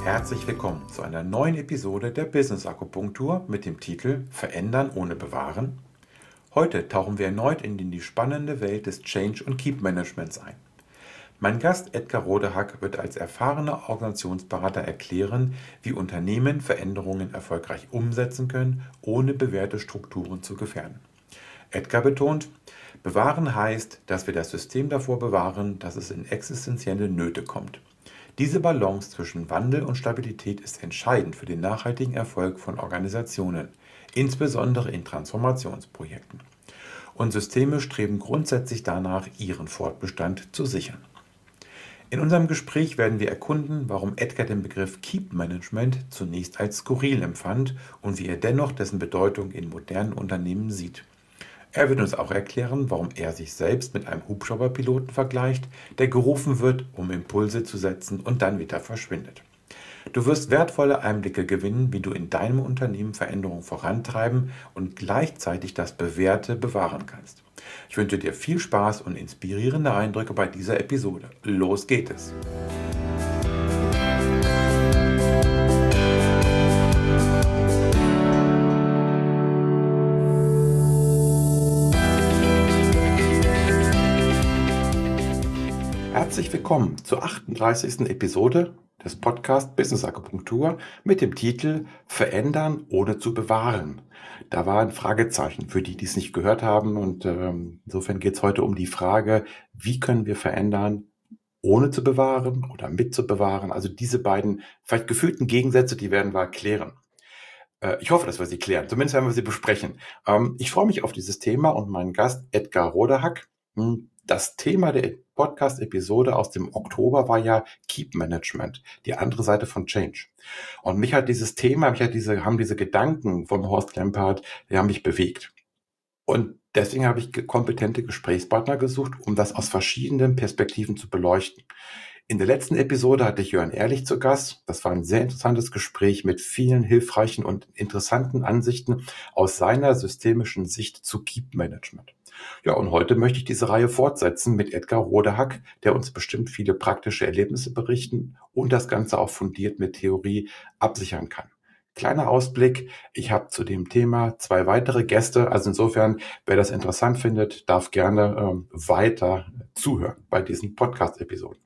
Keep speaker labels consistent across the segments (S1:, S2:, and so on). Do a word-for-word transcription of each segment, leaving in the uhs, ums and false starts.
S1: Herzlich willkommen zu einer neuen Episode der Business Akupunktur mit dem Titel Verändern ohne Bewahren. Heute tauchen wir erneut in die spannende Welt des Change- und Keep-Managements ein. Mein Gast Edgar Rodehack wird als erfahrener Organisationsberater erklären, wie Unternehmen Veränderungen erfolgreich umsetzen können, ohne bewährte Strukturen zu gefährden. Edgar betont, bewahren heißt, dass wir das System davor bewahren, dass es in existenzielle Nöte kommt. Diese Balance zwischen Wandel und Stabilität ist entscheidend für den nachhaltigen Erfolg von Organisationen, insbesondere in Transformationsprojekten. Und Systeme streben grundsätzlich danach, ihren Fortbestand zu sichern. In unserem Gespräch werden wir erkunden, warum Edgar den Begriff Keep Management zunächst als skurril empfand und wie er dennoch dessen Bedeutung in modernen Unternehmen sieht. Er wird uns auch erklären, warum er sich selbst mit einem Hubschrauberpiloten vergleicht, der gerufen wird, um Impulse zu setzen und dann wieder verschwindet. Du wirst wertvolle Einblicke gewinnen, wie du in deinem Unternehmen Veränderungen vorantreiben und gleichzeitig das Bewährte bewahren kannst. Ich wünsche dir viel Spaß und inspirierende Eindrücke bei dieser Episode. Los geht es! Herzlich willkommen zur achtunddreißigsten Episode des Podcasts Business Akupunktur mit dem Titel Verändern ohne zu bewahren. Da war ein Fragezeichen für die, die es nicht gehört haben, und ähm, insofern geht es heute um die Frage, wie können wir verändern, ohne zu bewahren oder mit zu bewahren. Also diese beiden vielleicht gefühlten Gegensätze, die werden wir klären. Äh, ich hoffe, dass wir sie klären, zumindest werden wir sie besprechen. Ähm, ich freue mich auf dieses Thema und meinen Gast Edgar Rodehack. Hm, Das Thema der Podcast-Episode aus dem Oktober war ja Keep Management, die andere Seite von Change. Und mich hat dieses Thema, mich hat diese, haben diese Gedanken von Horst Lempert, die haben mich bewegt. Und deswegen habe ich ge- kompetente Gesprächspartner gesucht, um das aus verschiedenen Perspektiven zu beleuchten. In der letzten Episode hatte ich Jörn Ehrlich zu Gast. Das war ein sehr interessantes Gespräch mit vielen hilfreichen und interessanten Ansichten aus seiner systemischen Sicht zu Keep Management. Ja, und heute möchte ich diese Reihe fortsetzen mit Edgar Rodehack, der uns bestimmt viele praktische Erlebnisse berichten und das Ganze auch fundiert mit Theorie absichern kann. Kleiner Ausblick, ich habe zu dem Thema zwei weitere Gäste, also insofern, wer das interessant findet, darf gerne ähm, weiter zuhören bei diesen Podcast-Episoden.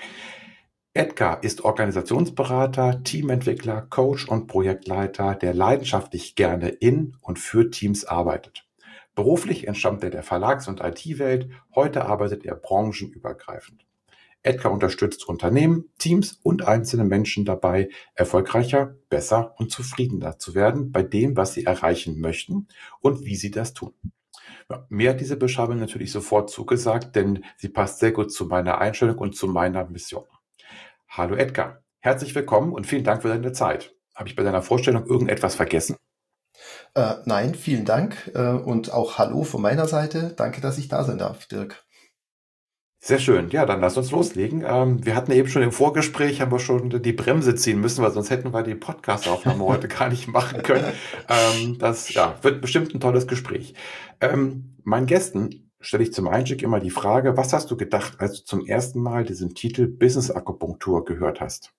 S1: Edgar ist Organisationsberater, Teamentwickler, Coach und Projektleiter, der leidenschaftlich gerne in und für Teams arbeitet. Beruflich entstammt er der Verlags- und I T-Welt, heute arbeitet er branchenübergreifend. Edgar unterstützt Unternehmen, Teams und einzelne Menschen dabei, erfolgreicher, besser und zufriedener zu werden bei dem, was sie erreichen möchten und wie sie das tun. Ja, mir hat diese Beschreibung natürlich sofort zugesagt, denn sie passt sehr gut zu meiner Einstellung und zu meiner Mission. Hallo Edgar, herzlich willkommen und vielen Dank für deine Zeit. Habe ich bei deiner Vorstellung irgendetwas vergessen?
S2: Äh, nein, vielen Dank äh, und auch Hallo von meiner Seite. Danke, dass ich da sein darf, Dirk.
S1: Sehr schön. Ja, dann lass uns loslegen. Ähm, wir hatten eben schon im Vorgespräch, haben wir schon die Bremse ziehen müssen, weil sonst hätten wir die Podcast-Aufnahme heute gar nicht machen können. Ähm, das ja, wird bestimmt ein tolles Gespräch. Ähm, meinen Gästen stelle ich zum Einstieg immer die Frage, was hast du gedacht, als du zum ersten Mal diesen Titel Business Akupunktur gehört hast?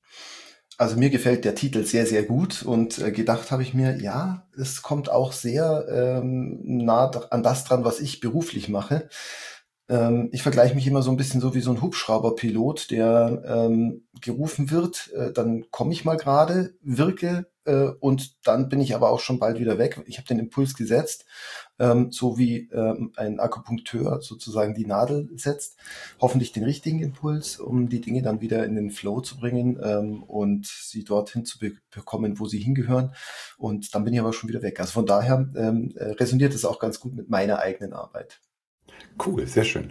S2: Also mir gefällt der Titel sehr, sehr gut und äh, gedacht habe ich mir, ja, es kommt auch sehr ähm, nah dr- an das dran, was ich beruflich mache. Ähm, ich vergleiche mich immer so ein bisschen so wie so ein Hubschrauberpilot, der ähm, gerufen wird, äh, dann komme ich mal gerade, wirke äh, und dann bin ich aber auch schon bald wieder weg. Ich habe den Impuls gesetzt, ähm, so wie ähm, ein Akupunkteur sozusagen die Nadel setzt, hoffentlich den richtigen Impuls, um die Dinge dann wieder in den Flow zu bringen ähm, und sie dorthin zu be bekommen, wo sie hingehören. Und dann bin ich aber schon wieder weg. Also von daher ähm, äh, resoniert es auch ganz gut mit meiner eigenen Arbeit.
S1: Cool, sehr schön.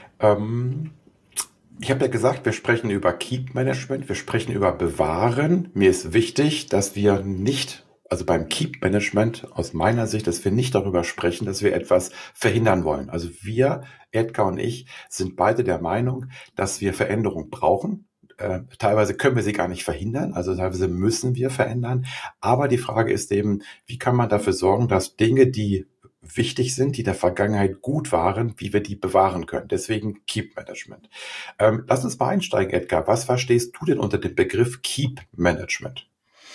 S1: Ähm, Ich habe ja gesagt, wir sprechen über Keep Management, wir sprechen über Bewahren. Mir ist wichtig, dass wir nicht, also beim Keep Management aus meiner Sicht, dass wir nicht darüber sprechen, dass wir etwas verhindern wollen. Also wir, Edgar und ich, sind beide der Meinung, dass wir Veränderung brauchen. Äh, teilweise können wir sie gar nicht verhindern, also teilweise müssen wir verändern. Aber die Frage ist eben, wie kann man dafür sorgen, dass Dinge, die wichtig sind, die in der Vergangenheit gut waren, wie wir die bewahren können. Deswegen Keep Management. Ähm, lass uns mal einsteigen, Edgar. Was verstehst du denn unter dem Begriff Keep Management?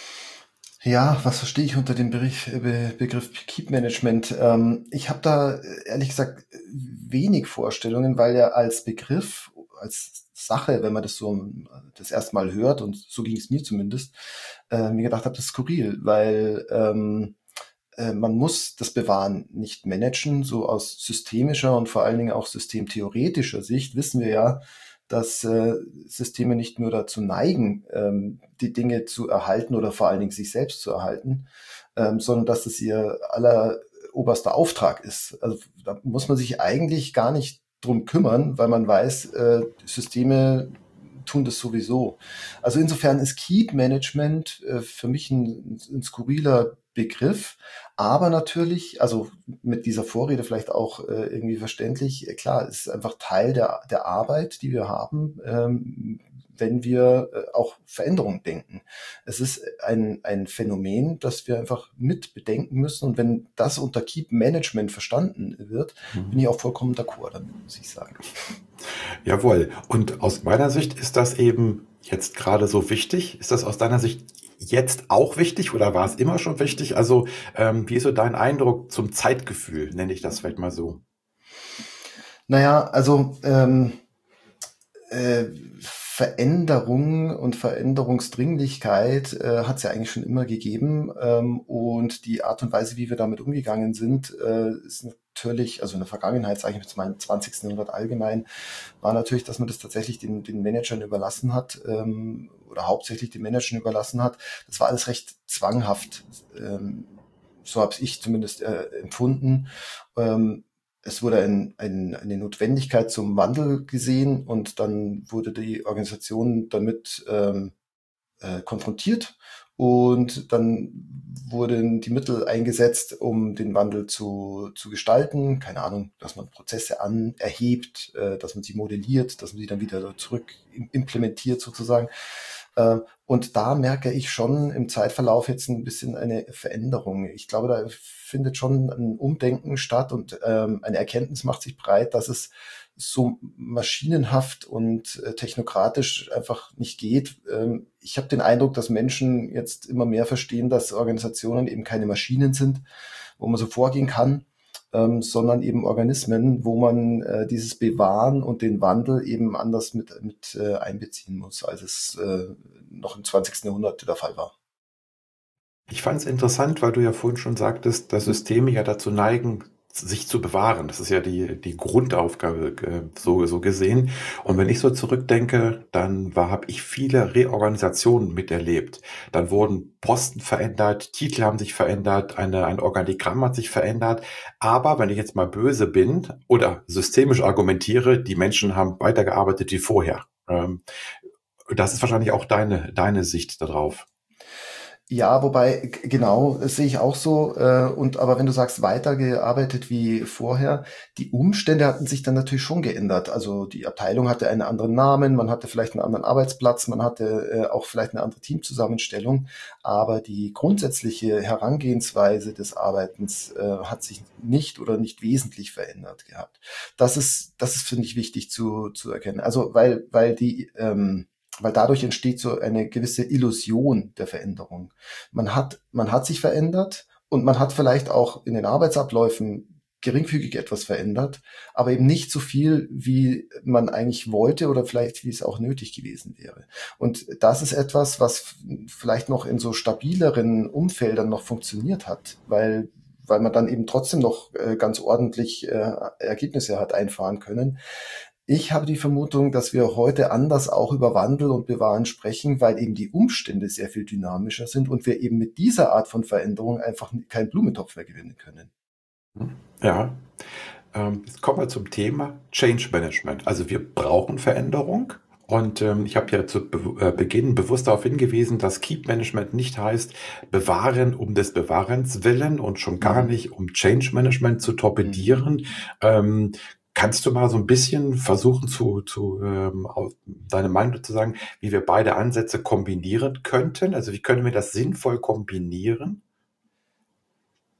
S2: Ja, was verstehe ich unter dem Begriff, Be Begriff Keep Management? Ähm, ich habe da äh, ehrlich gesagt wenig Vorstellungen, weil er als Begriff, als Sache, wenn man das so äh, das erste Mal hört, und so ging es mir zumindest, äh, mir gedacht habe, das ist skurril, weil ähm, äh, man muss das Bewahren nicht managen. So aus systemischer und vor allen Dingen auch systemtheoretischer Sicht wissen wir ja, dass äh, Systeme nicht nur dazu neigen, ähm, die Dinge zu erhalten oder vor allen Dingen sich selbst zu erhalten, ähm, sondern dass es ihr aller oberster Auftrag ist. Also da muss man sich eigentlich gar nicht drum kümmern, weil man weiß, äh, Systeme tun das sowieso. Also insofern ist Keep Management äh, für mich ein, ein skurriler Begriff, aber natürlich, also mit dieser Vorrede vielleicht auch äh, irgendwie verständlich, äh, klar, es ist einfach Teil der, der Arbeit, die wir haben, ähm, wenn wir äh, auch Veränderungen denken. Es ist ein, ein Phänomen, das wir einfach mit bedenken müssen. Und wenn das unter Keep Management verstanden wird, bin ich auch vollkommen d'accord damit, muss ich sagen.
S1: Jawohl. Und aus meiner Sicht ist das eben jetzt gerade so wichtig. Ist das aus deiner Sicht jetzt auch wichtig oder war es immer schon wichtig? Also, ähm, wie ist so dein Eindruck zum Zeitgefühl, nenne ich das vielleicht mal so?
S2: Naja, also ähm, äh, Veränderung und Veränderungsdringlichkeit äh, hat es ja eigentlich schon immer gegeben. Ähm, und die Art und Weise, wie wir damit umgegangen sind, äh, ist natürlich, also in der Vergangenheit, sage ich jetzt mal im zwanzigsten. Jahrhundert allgemein, war natürlich, dass man das tatsächlich den, den Managern überlassen hat, ähm, oder hauptsächlich den Managern überlassen hat. Das war alles recht zwanghaft. Ähm, so habe ich zumindest äh, empfunden. Ähm, Es wurde ein, ein, eine Notwendigkeit zum Wandel gesehen, und dann wurde die Organisation damit ähm, äh, konfrontiert, und dann wurden die Mittel eingesetzt, um den Wandel zu, zu gestalten. Keine Ahnung, dass man Prozesse an erhebt, äh, dass man sie modelliert, dass man sie dann wieder zurück implementiert sozusagen. Äh, und da merke ich schon im Zeitverlauf jetzt ein bisschen eine Veränderung. Ich glaube, da findet schon ein Umdenken statt, und ähm, eine Erkenntnis macht sich breit, dass es so maschinenhaft und äh, technokratisch einfach nicht geht. Ähm, ich habe den Eindruck, dass Menschen jetzt immer mehr verstehen, dass Organisationen eben keine Maschinen sind, wo man so vorgehen kann, ähm, sondern eben Organismen, wo man äh, dieses Bewahren und den Wandel eben anders mit, mit äh, einbeziehen muss, als es äh, noch im zwanzigsten. Jahrhundert der Fall war.
S1: Ich fand es interessant, weil du ja vorhin schon sagtest, dass Systeme ja dazu neigen, sich zu bewahren. Das ist ja die, die Grundaufgabe, äh, so, so gesehen. Und wenn ich so zurückdenke, dann war, habe ich viele Reorganisationen miterlebt. Dann wurden Posten verändert, Titel haben sich verändert, eine, ein Organigramm hat sich verändert. Aber wenn ich jetzt mal böse bin oder systemisch argumentiere, die Menschen haben weitergearbeitet wie vorher. Ähm, das ist wahrscheinlich auch deine, deine Sicht darauf.
S2: Ja, wobei, g- genau, das sehe ich auch so. Äh, und aber wenn du sagst, weitergearbeitet wie vorher, die Umstände hatten sich dann natürlich schon geändert. Also die Abteilung hatte einen anderen Namen, man hatte vielleicht einen anderen Arbeitsplatz, man hatte äh, auch vielleicht eine andere Teamzusammenstellung, aber die grundsätzliche Herangehensweise des Arbeitens äh, hat sich nicht oder nicht wesentlich verändert gehabt. Das ist, das ist, finde ich, wichtig zu, zu erkennen. Also weil, weil die ähm, weil dadurch entsteht so eine gewisse Illusion der Veränderung. Man hat, man hat sich verändert, und man hat vielleicht auch in den Arbeitsabläufen geringfügig etwas verändert, aber eben nicht so viel, wie man eigentlich wollte oder vielleicht wie es auch nötig gewesen wäre. Und das ist etwas, was vielleicht noch in so stabileren Umfeldern noch funktioniert hat, weil weil man dann eben trotzdem noch äh, ganz ordentlich äh, Ergebnisse hat einfahren können. Ich habe die Vermutung, dass wir heute anders auch über Wandel und Bewahren sprechen, weil eben die Umstände sehr viel dynamischer sind und wir eben mit dieser Art von Veränderung einfach keinen Blumentopf mehr gewinnen können.
S1: Ja, ähm, jetzt kommen wir zum Thema Change Management. Also wir brauchen Veränderung. Und ähm, ich habe ja zu Be äh, Beginn bewusst darauf hingewiesen, dass Keep Management nicht heißt, bewahren um des Bewahrens willen und schon gar
S2: Mhm.
S1: nicht, um Change Management zu
S2: Mhm.
S1: torpedieren. Ähm, kannst du mal so ein bisschen versuchen, zu, zu ähm, auf deine Meinung zu sagen, wie wir beide Ansätze kombinieren könnten? Also wie können wir das sinnvoll kombinieren?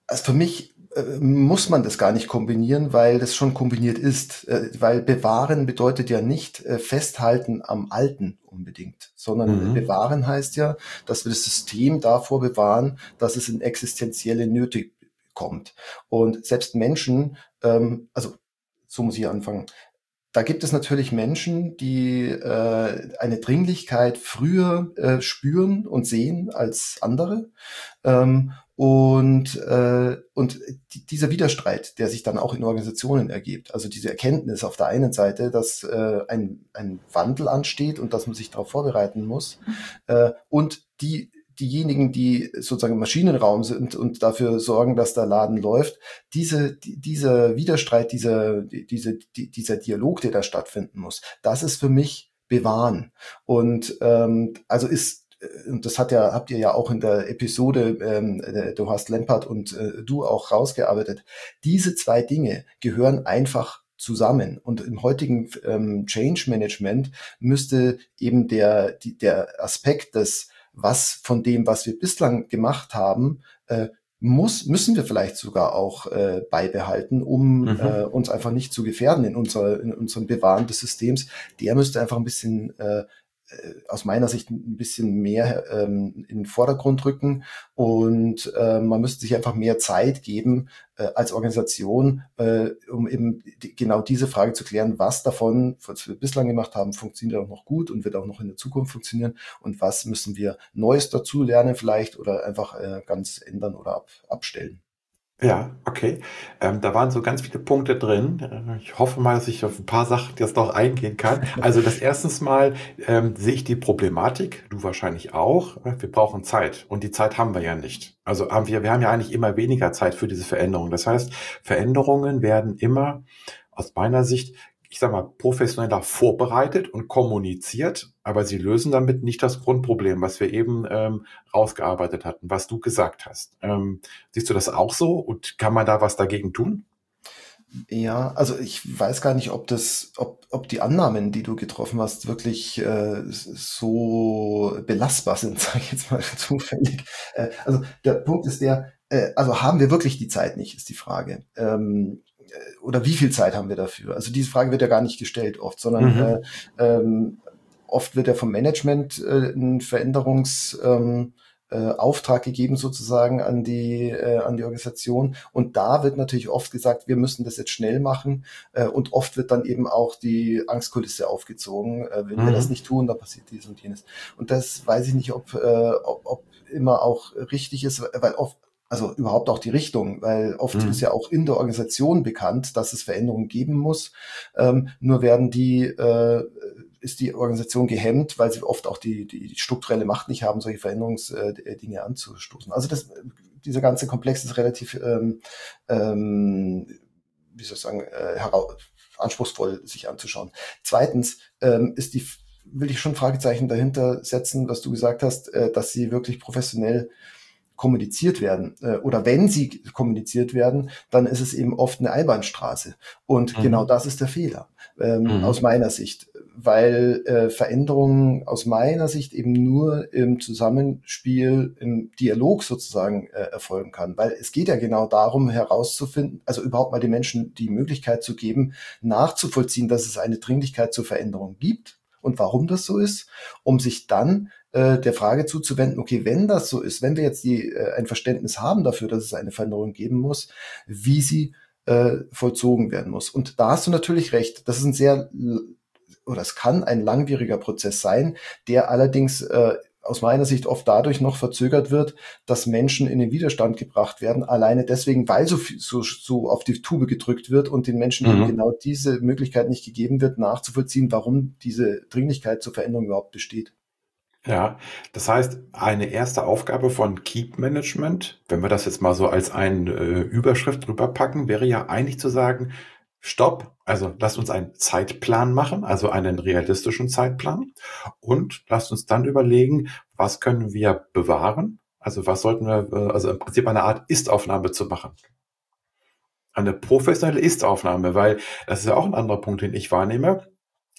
S2: Also für mich äh, muss man das gar nicht kombinieren, weil das schon kombiniert ist. Äh, weil bewahren bedeutet ja nicht äh, festhalten am Alten unbedingt, sondern äh,
S1: Mhm.
S2: bewahren heißt ja, dass wir das System davor bewahren, dass es in existenzielle Nöte kommt. Und selbst Menschen, ähm, also so muss ich anfangen. Da gibt es natürlich Menschen, die äh, eine Dringlichkeit früher äh, spüren und sehen als andere. Ähm, und, äh, und die, dieser Widerstreit, der sich dann auch in Organisationen ergibt, also diese Erkenntnis auf der einen Seite, dass äh, ein, ein Wandel ansteht und dass man sich darauf vorbereiten muss, äh, und die diejenigen, die sozusagen im Maschinenraum sind und dafür sorgen, dass der Laden läuft, diese, die, dieser Widerstreit, dieser, diese, die, dieser Dialog, der da stattfinden muss, das ist für mich Bewahren. Und ähm, also ist und das hat ja, habt ihr ja auch in der Episode, ähm, äh, du hast Lempert und äh, du auch rausgearbeitet. Diese zwei Dinge gehören einfach zusammen. Und im heutigen ähm, Change Management müsste eben der, die, der Aspekt des, was von dem, was wir bislang gemacht haben, äh, muss, müssen wir vielleicht sogar auch äh, beibehalten, um äh,
S1: Mhm.
S2: uns einfach nicht zu gefährden in, unserer, in unserem Bewahren des Systems. Der müsste einfach ein bisschen äh, aus meiner Sicht ein bisschen mehr ähm, in den Vordergrund rücken und äh, man müsste sich einfach mehr Zeit geben äh, als Organisation, äh, um eben die, genau diese Frage zu klären, was davon, was wir bislang gemacht haben, funktioniert auch noch gut und wird auch noch in der Zukunft funktionieren und was müssen wir Neues dazu lernen vielleicht oder einfach äh, ganz ändern oder ab, abstellen.
S1: Ja, okay. Ähm, da waren so ganz viele Punkte drin. Äh, Ich hoffe mal, dass ich auf ein paar Sachen jetzt noch eingehen kann. Also das erstens mal ähm, sehe ich die Problematik, du wahrscheinlich auch. äh, Wir brauchen Zeit und die Zeit haben wir ja nicht. Also haben wir, wir haben ja eigentlich immer weniger Zeit für diese Veränderung. Das heißt, Veränderungen werden immer aus meiner Sicht, ich sag mal, professioneller vorbereitet und kommuniziert, aber sie lösen damit nicht das Grundproblem, was wir eben ähm, rausgearbeitet hatten, was du gesagt hast. Ähm, Siehst du das auch so und kann man da was dagegen tun?
S2: Ja, also ich weiß gar nicht, ob das, ob, ob die Annahmen, die du getroffen hast, wirklich äh, so belastbar sind, sage ich jetzt mal zufällig. Äh, also der Punkt ist der, äh, also haben wir wirklich die Zeit nicht, ist die Frage. Ähm, äh, oder wie viel Zeit haben wir dafür? Also diese Frage wird ja gar nicht gestellt oft, sondern äh,
S1: Mhm.
S2: ähm, oft wird ja vom Management äh, ein Veränderungs ähm, äh, Auftrag gegeben sozusagen an die äh, an die Organisation und da wird natürlich oft gesagt, wir müssen das jetzt schnell machen äh, und oft wird dann eben auch die Angstkulisse aufgezogen, äh, wenn wir das
S1: Mhm.
S2: nicht tun, dann passiert dies und jenes und das weiß ich nicht, ob äh, ob, ob immer auch richtig ist, weil oft also überhaupt auch die Richtung, weil oft ist
S1: Mhm.
S2: ja auch in der Organisation bekannt, dass es Veränderungen geben muss. Ähm, nur werden die äh, ist die Organisation gehemmt, weil sie oft auch die, die, die strukturelle Macht nicht haben, solche Veränderungsdinge anzustoßen. Also das, dieser ganze Komplex ist relativ, ähm, ähm, wie soll ich sagen, äh, heraus, anspruchsvoll sich anzuschauen. Zweitens ähm, ist die, will ich schon Fragezeichen dahinter setzen, was du gesagt hast, äh, dass sie wirklich professionell kommuniziert werden äh, oder wenn sie kommuniziert werden, dann ist es eben oft eine Einbahnstraße. Und genau
S1: Mhm.
S2: das ist der Fehler ähm, aus
S1: Mhm.
S2: meiner Sicht, weil äh, Veränderungen aus meiner Sicht eben nur im Zusammenspiel, im Dialog sozusagen äh, erfolgen kann. Weil es geht ja genau darum herauszufinden, also überhaupt mal den Menschen die Möglichkeit zu geben, nachzuvollziehen, dass es eine Dringlichkeit zur Veränderung gibt und warum das so ist, um sich dann äh, der Frage zuzuwenden, okay, wenn das so ist, wenn wir jetzt die, äh, ein Verständnis haben dafür, dass es eine Veränderung geben muss, wie sie äh, vollzogen werden muss. Und da hast du natürlich recht. Das ist ein sehr, oder es kann ein langwieriger Prozess sein, der allerdings äh, aus meiner Sicht oft dadurch noch verzögert wird, dass Menschen in den Widerstand gebracht werden, alleine deswegen, weil so, viel, so, so auf die Tube gedrückt wird und den Menschen eben
S1: Mhm.
S2: genau diese Möglichkeit nicht gegeben wird, nachzuvollziehen, warum diese Dringlichkeit zur Veränderung überhaupt besteht.
S1: Ja, das heißt, eine erste Aufgabe von Keep Management, wenn wir das jetzt mal so als eine äh, Überschrift drüber packen, wäre ja eigentlich zu sagen, Stopp, also lasst uns einen Zeitplan machen, also einen realistischen Zeitplan und lasst uns dann überlegen, was können wir bewahren, also was sollten wir, äh, also im Prinzip eine Art Ist-Aufnahme zu machen. Eine professionelle Ist-Aufnahme, weil das ist ja auch ein anderer Punkt, den ich wahrnehme.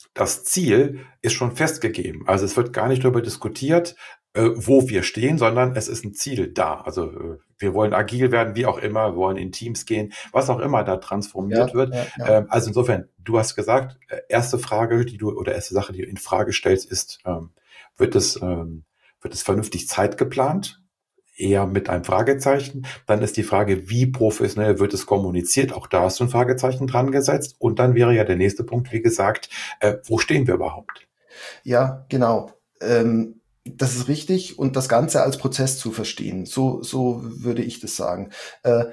S1: das Ziel ist schon festgegeben. Also es wird gar nicht darüber diskutiert, äh, wo wir stehen, sondern es ist ein Ziel da. Also äh, wir wollen agil werden, wie auch immer, wir wollen in Teams gehen, was auch immer da transformiert
S2: Ja,
S1: wird.
S2: ja, ja.
S1: Ähm, also insofern, du hast gesagt, äh, erste Frage, die du oder erste Sache, die du in Frage stellst, ist, ähm, wird es ähm, wird es vernünftig zeitgeplant? Eher mit einem Fragezeichen. Dann ist die Frage, wie professionell wird es kommuniziert? Auch da hast du ein Fragezeichen dran gesetzt. Und dann wäre ja der nächste Punkt, wie gesagt, äh, wo stehen wir überhaupt?
S2: Ja, genau. Ähm, das ist richtig und das Ganze als Prozess zu verstehen. So, so würde ich das sagen. Äh,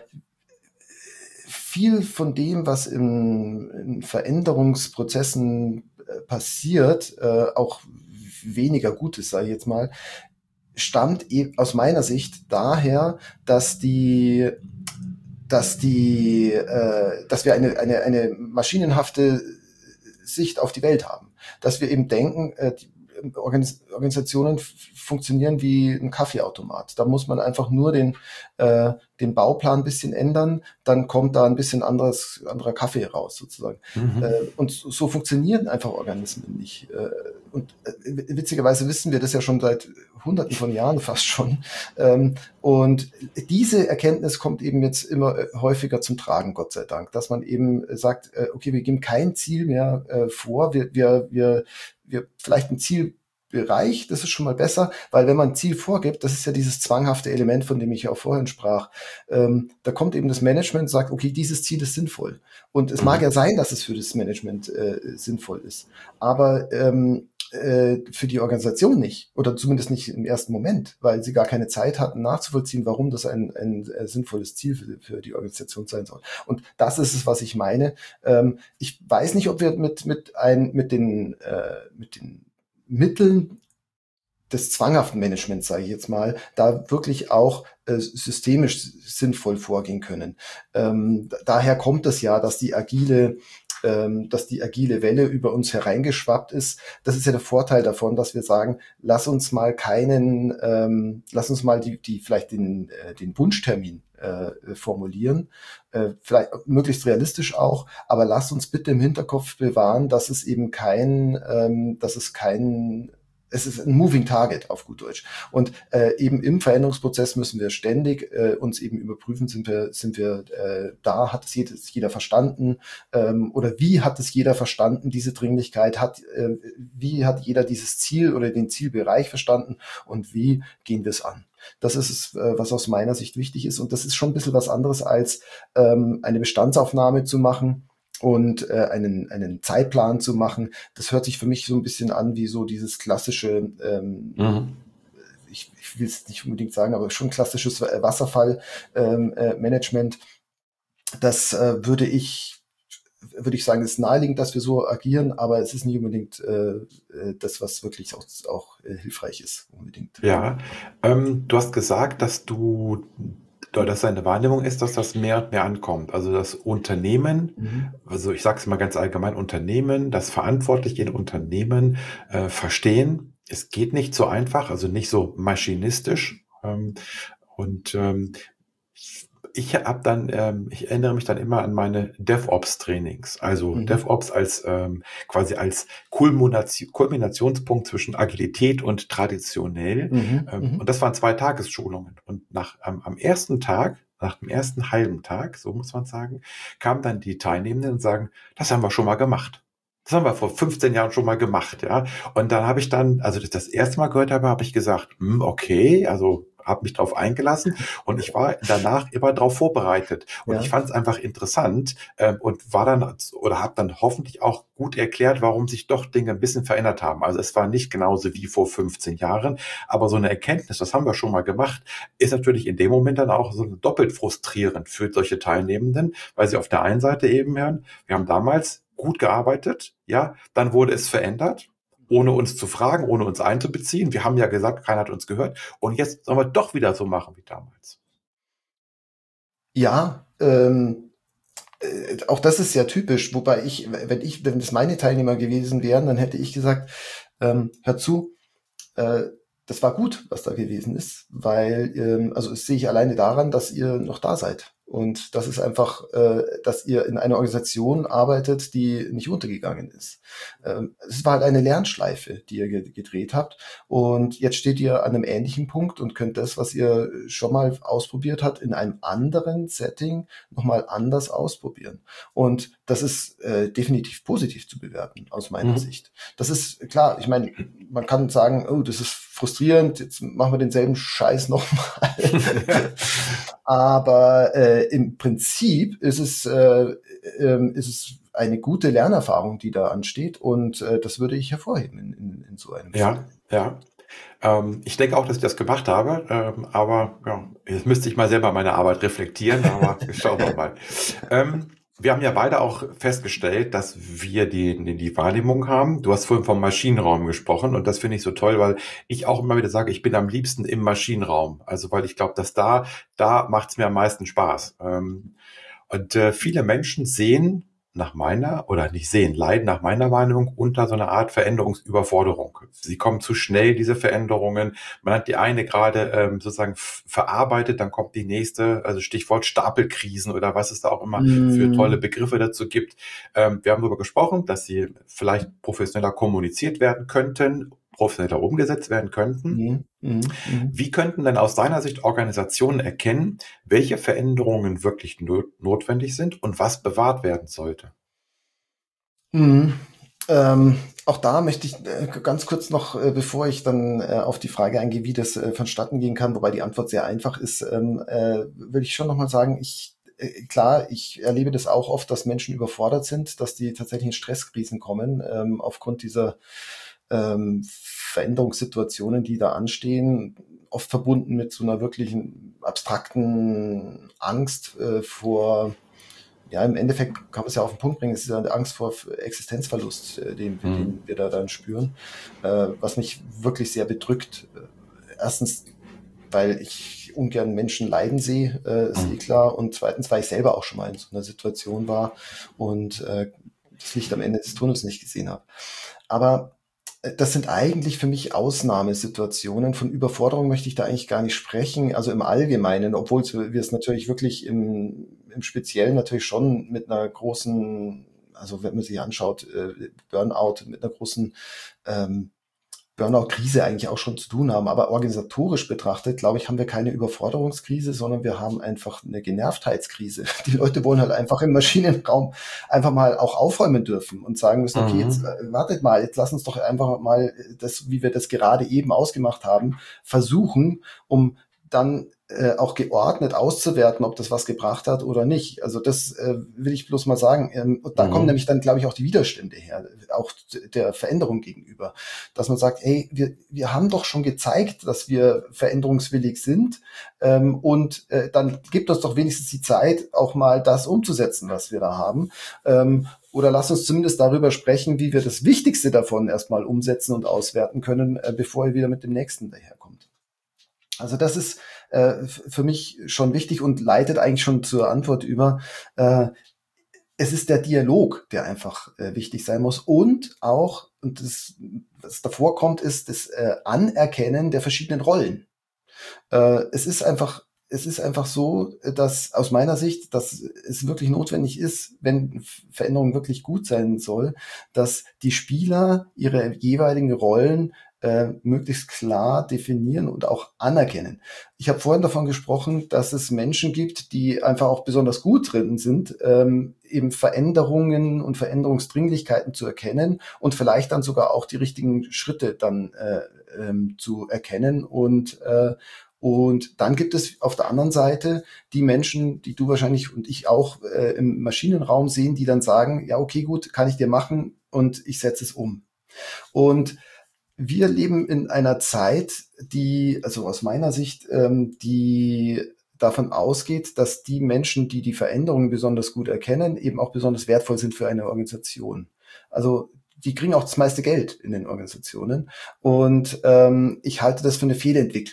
S2: viel von dem, was in, in Veränderungsprozessen äh, passiert, äh, auch weniger Gutes, sage ich jetzt mal, stammt eben aus meiner Sicht daher, dass die dass die, äh, dass wir eine, eine, eine maschinenhafte Sicht auf die Welt haben. Dass wir eben denken, äh, die Organis Organisationen funktionieren wie ein Kaffeeautomat. Da muss man einfach nur den, äh, den Bauplan ein bisschen ändern, dann kommt da ein bisschen anderes, anderer Kaffee raus sozusagen.
S1: Mhm.
S2: Äh, und so, so funktionieren einfach Organismen nicht. Äh, und äh, witzigerweise wissen wir das ja schon seit Hunderten von Jahren fast schon. Ähm, und diese Erkenntnis kommt eben jetzt immer häufiger zum Tragen, Gott sei Dank, dass man eben sagt, äh, okay, wir geben kein Ziel mehr äh, vor, wir, wir, wir, wir vielleicht ein Zielbereich, das ist schon mal besser, weil wenn man ein Ziel vorgibt, das ist ja dieses zwanghafte Element, von dem ich ja auch vorhin sprach, ähm, da kommt eben das Management und sagt, okay, dieses Ziel ist sinnvoll. Und es mag
S1: Mhm.
S2: ja sein, dass es für das Management äh, sinnvoll ist, aber ähm, für die Organisation nicht oder zumindest nicht im ersten Moment, weil sie gar keine Zeit hatten nachzuvollziehen, warum das ein, ein, ein sinnvolles Ziel für, für die Organisation sein soll. Und das ist es, was ich meine. Ähm, ich weiß nicht, ob wir mit mit ein mit den äh, mit den Mitteln des zwanghaften Managements, sage ich jetzt mal, da wirklich auch äh, systemisch sinnvoll vorgehen können. Ähm, daher kommt es ja, dass die agile ähm, dass die agile Welle über uns hereingeschwappt ist. Das ist ja der Vorteil davon, dass wir sagen, lass uns mal keinen, ähm, lass uns mal die, die vielleicht den, äh, den Wunschtermin äh, formulieren, äh, vielleicht möglichst realistisch auch, aber lass uns bitte im Hinterkopf bewahren, dass es eben kein, ähm, dass es kein es ist ein Moving Target auf gut Deutsch. Und äh, eben im Veränderungsprozess müssen wir ständig äh, uns eben überprüfen, sind wir, sind wir äh, da, hat es jeder, jeder verstanden ähm, oder wie hat es jeder verstanden, diese Dringlichkeit, hat, äh, wie hat jeder dieses Ziel oder den Zielbereich verstanden und wie gehen wir es an. Das ist es, äh, was aus meiner Sicht wichtig ist und das ist schon ein bisschen was anderes als ähm, eine Bestandsaufnahme zu machen und äh, einen, einen Zeitplan zu machen. Das hört sich für mich so ein bisschen an wie so dieses klassische, ähm,
S1: Mhm.
S2: ich, ich will es nicht unbedingt sagen, aber schon klassisches Wasserfallmanagement. Ähm, äh, das äh, würde ich würde ich sagen, es ist naheliegend, dass wir so agieren, aber es ist nicht unbedingt äh, das, was wirklich auch, auch äh, hilfreich ist, unbedingt.
S1: Ja, ähm, du hast gesagt, dass du, dass deine Wahrnehmung ist, dass das mehr und mehr ankommt. Also das Unternehmen,
S2: Mhm.
S1: also ich sage es mal ganz allgemein, Unternehmen, das Verantwortliche in Unternehmen äh, verstehen. Es geht nicht so einfach, also nicht so maschinistisch. Ähm, und ähm, ich habe dann, ähm, ich erinnere mich dann immer an meine DevOps-Trainings. Also
S2: Mhm.
S1: DevOps als ähm, quasi als Kulmination, Kulminationspunkt zwischen Agilität und traditionell.
S2: Mhm.
S1: Ähm, und
S2: Mhm.
S1: das waren zwei Tagesschulungen. Und nach ähm, am ersten Tag, nach dem ersten halben Tag, so muss man sagen, kamen dann die Teilnehmenden und sagen, das haben wir schon mal gemacht. Das haben wir vor fünfzehn Jahren schon mal gemacht, ja. Und dann habe ich dann, also das, das erste Mal gehört habe, habe ich gesagt, hm, okay, also habe mich darauf eingelassen und ich war danach immer darauf vorbereitet. Und ich
S2: Ja.
S1: fand es einfach interessant ähm, und war dann oder habe dann hoffentlich auch gut erklärt, warum sich doch Dinge ein bisschen verändert haben. Also es war nicht genauso wie vor fünfzehn Jahren, aber so eine Erkenntnis, das haben wir schon mal gemacht, ist natürlich in dem Moment dann auch so doppelt frustrierend für solche Teilnehmenden, weil sie auf der einen Seite eben hören, wir haben damals gut gearbeitet, ja, dann wurde es verändert, ohne uns zu fragen, ohne uns einzubeziehen. Wir haben ja gesagt, keiner hat uns gehört. Und jetzt sollen wir doch wieder so machen wie damals.
S2: Ja, ähm, äh, auch das ist sehr typisch, wobei ich, wenn ich, wenn es meine Teilnehmer gewesen wären, dann hätte ich gesagt, ähm, hör zu, äh, das war gut, was da gewesen ist, weil, ähm, also das sehe ich alleine daran, dass ihr noch da seid Und das ist einfach, äh, dass ihr in einer Organisation arbeitet, die nicht untergegangen ist. Ähm, es war halt eine Lernschleife, die ihr ge- gedreht habt. Und jetzt steht ihr an einem ähnlichen Punkt und könnt das, was ihr schon mal ausprobiert habt, in einem anderen Setting nochmal anders ausprobieren. Und das ist äh, definitiv positiv zu bewerten, aus meiner
S1: Mhm.
S2: Sicht. Das ist klar, ich meine, man kann sagen, oh, das ist frustrierend, jetzt machen wir denselben Scheiß nochmal. Aber äh, im Prinzip ist es, äh, ähm, ist es eine gute Lernerfahrung, die da ansteht. Und äh, das würde ich hervorheben in, in, in so einem
S1: Ja,
S2: Fall.
S1: ja. Ähm, ich denke auch, dass ich das gemacht habe, ähm, aber ja, jetzt müsste ich mal selber meine Arbeit reflektieren, aber schauen wir mal. Ähm, wir haben ja beide auch festgestellt, dass wir die, die, die Wahrnehmung haben. Du hast vorhin vom Maschinenraum gesprochen und das finde ich so toll, weil ich auch immer wieder sage, ich bin am liebsten im Maschinenraum. Also weil ich glaube, dass da, da macht es mir am meisten Spaß. Ähm, und äh, viele Menschen sehen nach meiner, oder nicht sehen, leiden nach meiner Wahrnehmung unter so einer Art Veränderungsüberforderung. Sie kommen zu schnell, diese Veränderungen. Man hat die eine gerade ähm, sozusagen f- verarbeitet, dann kommt die nächste, also Stichwort Stapelkrisen oder was es da auch immer für tolle
S2: Mm,
S1: Begriffe dazu gibt. Ähm, wir haben darüber gesprochen, dass sie vielleicht professioneller kommuniziert werden könnten, professioneller umgesetzt werden könnten.
S2: mm, mm, mm.
S1: Wie könnten denn aus deiner Sicht Organisationen erkennen, welche Veränderungen wirklich no notwendig sind und was bewahrt werden sollte?
S2: Mhm. Ähm, auch da möchte ich äh, ganz kurz noch, äh, bevor ich dann äh, auf die Frage eingehe, wie das äh, vonstatten gehen kann, wobei die Antwort sehr einfach ist, ähm, äh, will ich schon nochmal sagen, ich, äh, klar, ich erlebe das auch oft, dass Menschen überfordert sind, dass die tatsächlich in Stresskrisen kommen, ähm, aufgrund dieser ähm, Veränderungssituationen, die da anstehen, oft verbunden mit so einer wirklichen abstrakten Angst äh, vor, ja, im Endeffekt kann man es ja auf den Punkt bringen, es ist ja eine Angst vor Existenzverlust, äh, den, den
S1: Mhm.
S2: wir da dann spüren, äh, was mich wirklich sehr bedrückt. Äh, Erstens, weil ich ungern Menschen leiden sehe, äh, ist eh
S1: Mhm.
S2: klar. Und zweitens, weil ich selber auch schon mal in so einer Situation war und äh, das Licht am Ende des Tunnels nicht gesehen habe. Aber äh, das sind eigentlich für mich Ausnahmesituationen. Von Überforderung möchte ich da eigentlich gar nicht sprechen, also im Allgemeinen, obwohl wir es natürlich wirklich im, im Speziellen natürlich schon mit einer großen, also wenn man sich anschaut, äh, Burnout mit einer großen ähm, Burnout-Krise eigentlich auch schon zu tun haben. Aber organisatorisch betrachtet, glaube ich, haben wir keine Überforderungskrise, sondern wir haben einfach eine Genervtheitskrise. Die Leute wollen halt einfach im Maschinenraum einfach mal auch aufräumen dürfen und sagen müssen, okay, jetzt
S1: Mhm.
S2: äh, wartet mal, jetzt lass uns doch einfach mal das, wie wir das gerade eben ausgemacht haben, versuchen, um dann äh, auch geordnet auszuwerten, ob das was gebracht hat oder nicht. Also das äh, will ich bloß mal sagen. Ähm, und da kommen
S1: Mhm.
S2: nämlich dann, glaube ich, auch die Widerstände her, auch der Veränderung gegenüber, dass man sagt, hey, wir, wir haben doch schon gezeigt, dass wir veränderungswillig sind, ähm, und äh, dann gibt uns doch wenigstens die Zeit, auch mal das umzusetzen, was wir da haben. Ähm, oder lass uns zumindest darüber sprechen, wie wir das Wichtigste davon erstmal umsetzen und auswerten können, äh, bevor ihr wieder mit dem nächsten daherkommt. Also das ist äh, für mich schon wichtig und leitet eigentlich schon zur Antwort über. Äh, es ist der Dialog, der einfach äh, wichtig sein muss und auch, und das, was davor kommt, ist das äh, Anerkennen der verschiedenen Rollen. Äh, es ist einfach, es ist einfach so, dass aus meiner Sicht, dass es wirklich notwendig ist, wenn Veränderung wirklich gut sein soll, dass die Spieler ihre jeweiligen Rollen äh, möglichst klar definieren und auch anerkennen. Ich habe vorhin davon gesprochen, dass es Menschen gibt, die einfach auch besonders gut drin sind, ähm, eben Veränderungen und Veränderungsdringlichkeiten zu erkennen und vielleicht dann sogar auch die richtigen Schritte dann äh, ähm, zu erkennen und äh, und dann gibt es auf der anderen Seite die Menschen, die du wahrscheinlich und ich auch äh, im Maschinenraum sehen, die dann sagen, ja, okay, gut, kann ich dir machen und ich setze es um. Und wir leben in einer Zeit, die, also aus meiner Sicht, ähm, die davon ausgeht, dass die Menschen, die die Veränderungen besonders gut erkennen, eben auch besonders wertvoll sind für eine Organisation. Also die kriegen auch das meiste Geld in den Organisationen. Und ähm, ich halte das für eine Fehlentwicklung.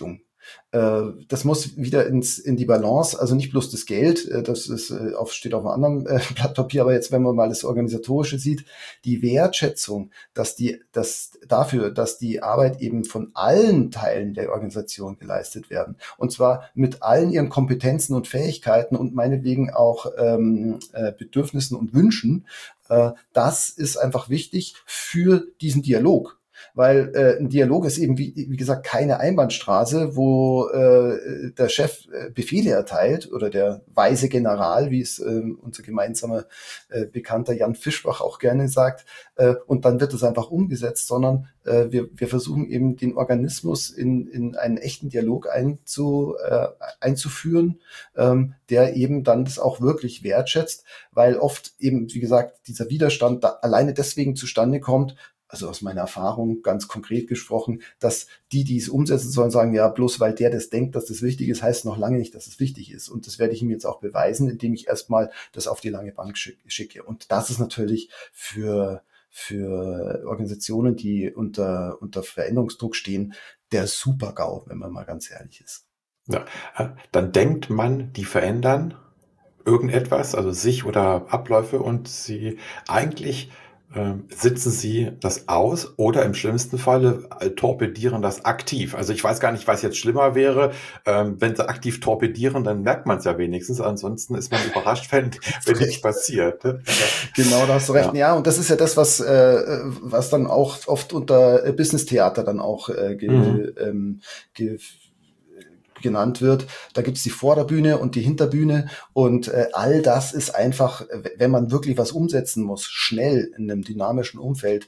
S2: Äh, das muss wieder ins in die Balance, also nicht bloß das Geld, äh, das ist äh, auf, steht auf einem anderen äh, Blatt Papier, aber jetzt, wenn man mal das Organisatorische sieht, die Wertschätzung, dass die, dass dafür, dass die Arbeit eben von allen Teilen der Organisation geleistet werden. Und zwar mit allen ihren Kompetenzen und Fähigkeiten und meinetwegen auch ähm, äh, Bedürfnissen und Wünschen. Äh, das ist einfach wichtig für diesen Dialog. Weil äh, ein Dialog ist eben, wie, wie gesagt, keine Einbahnstraße, wo äh, der Chef äh, Befehle erteilt oder der weise General, wie es äh, unser gemeinsamer äh, Bekannter Jan Fischbach auch gerne sagt, äh, und dann wird es einfach umgesetzt, sondern äh, wir, wir versuchen eben den Organismus in, in einen echten Dialog einzu, äh, einzuführen, ähm, der eben dann das auch wirklich wertschätzt, weil oft eben, wie gesagt, dieser Widerstand da alleine deswegen zustande kommt, also aus meiner Erfahrung ganz konkret gesprochen, dass die, die es umsetzen sollen, sagen, ja, bloß weil der das denkt, dass das wichtig ist, heißt noch lange nicht, dass es wichtig ist. Und das werde ich ihm jetzt auch beweisen, indem ich erstmal das auf die lange Bank schicke. Und das ist natürlich für, für Organisationen, die unter, unter Veränderungsdruck stehen, der Super-GAU, wenn man mal ganz ehrlich ist.
S1: Ja, äh, dann denkt man, die verändern irgendetwas, also sich oder Abläufe, und sie eigentlich ähm, sitzen sie das aus oder im schlimmsten Falle äh, torpedieren das aktiv. Also ich weiß gar nicht, was jetzt schlimmer wäre. Ähm, wenn sie aktiv torpedieren, dann merkt man es ja wenigstens. Ansonsten ist man überrascht, wenn, wenn nichts passiert. Ja.
S2: Genau, da hast du recht. Ja. ja, und das ist ja das, was äh, was dann auch oft unter Business-Theater dann auch äh, ge, mhm. ähm, ge, genannt wird. Da gibt's die Vorderbühne und die Hinterbühne und äh, all das ist einfach, wenn man wirklich was umsetzen muss, schnell in einem dynamischen Umfeld,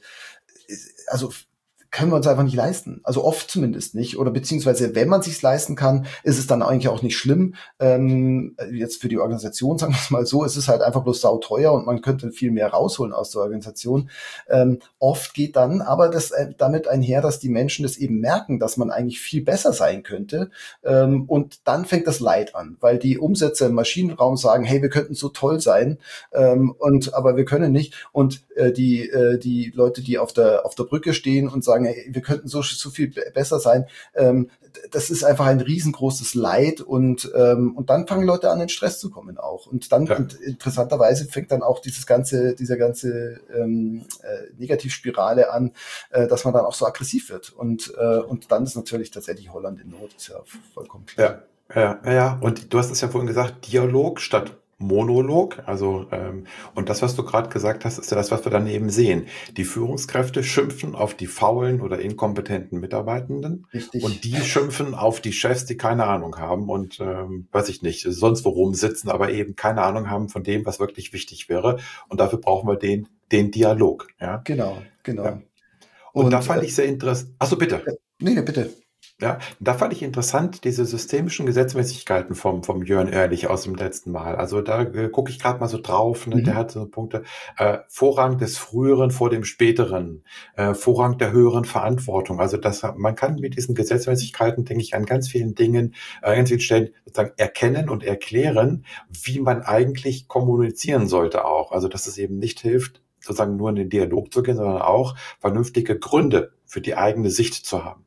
S2: also können wir uns einfach nicht leisten. Also oft zumindest nicht. Oder beziehungsweise, wenn man sich's leisten kann, ist es dann eigentlich auch nicht schlimm. Ähm, jetzt für die Organisation, sagen wir es mal so, ist es halt einfach bloß sauteuer und man könnte viel mehr rausholen aus der Organisation. Ähm, oft geht dann aber das äh, damit einher, dass die Menschen das eben merken, dass man eigentlich viel besser sein könnte. Ähm, und dann fängt das Leid an, weil die Umsätze im Maschinenraum sagen, hey, wir könnten so toll sein, ähm, und aber wir können nicht. Und äh, die äh, die Leute, die auf der auf der Brücke stehen und sagen, hey, wir könnten so so viel besser sein, ähm, das ist einfach ein riesengroßes Leid und ähm, und dann fangen Leute an, in Stress zu kommen auch. Und dann, ja. und interessanterweise fängt dann auch dieses ganze, dieser ganze ähm, äh, Negativspirale an, äh, dass man dann auch so aggressiv wird. Und äh, und dann ist natürlich tatsächlich Holland in Not, ist ja vollkommen klar.
S1: Ja, ja, ja. Und du hast es ja vorhin gesagt, Dialog statt Monolog, also ähm, und das, was du gerade gesagt hast, ist ja das, was wir dann eben sehen. Die Führungskräfte schimpfen auf die faulen oder inkompetenten Mitarbeitenden. Richtig. Und die schimpfen auf die Chefs, die keine Ahnung haben und ähm, weiß ich nicht, sonst wo rumsitzen, aber eben keine Ahnung haben von dem, was wirklich wichtig wäre. Und dafür brauchen wir den den Dialog. Ja,
S2: genau, genau.
S1: Ja. Und, und da fand äh, ich sehr interessant. Achso, bitte.
S2: Äh, nee, nee, bitte.
S1: Ja, da fand ich interessant diese systemischen Gesetzmäßigkeiten vom vom Jörn Ehrlich aus dem letzten Mal. Also da äh, gucke ich gerade mal so drauf, ne? Mhm. Der hat so Punkte. Äh, Vorrang des Früheren vor dem Späteren, äh, Vorrang der höheren Verantwortung. Also das, man kann mit diesen Gesetzmäßigkeiten, denke ich, an ganz vielen Dingen, äh, ganz vielen Stellen sozusagen erkennen und erklären, wie man eigentlich kommunizieren sollte auch. Also dass es eben nicht hilft, sozusagen nur in den Dialog zu gehen, sondern auch vernünftige Gründe für die eigene Sicht zu haben.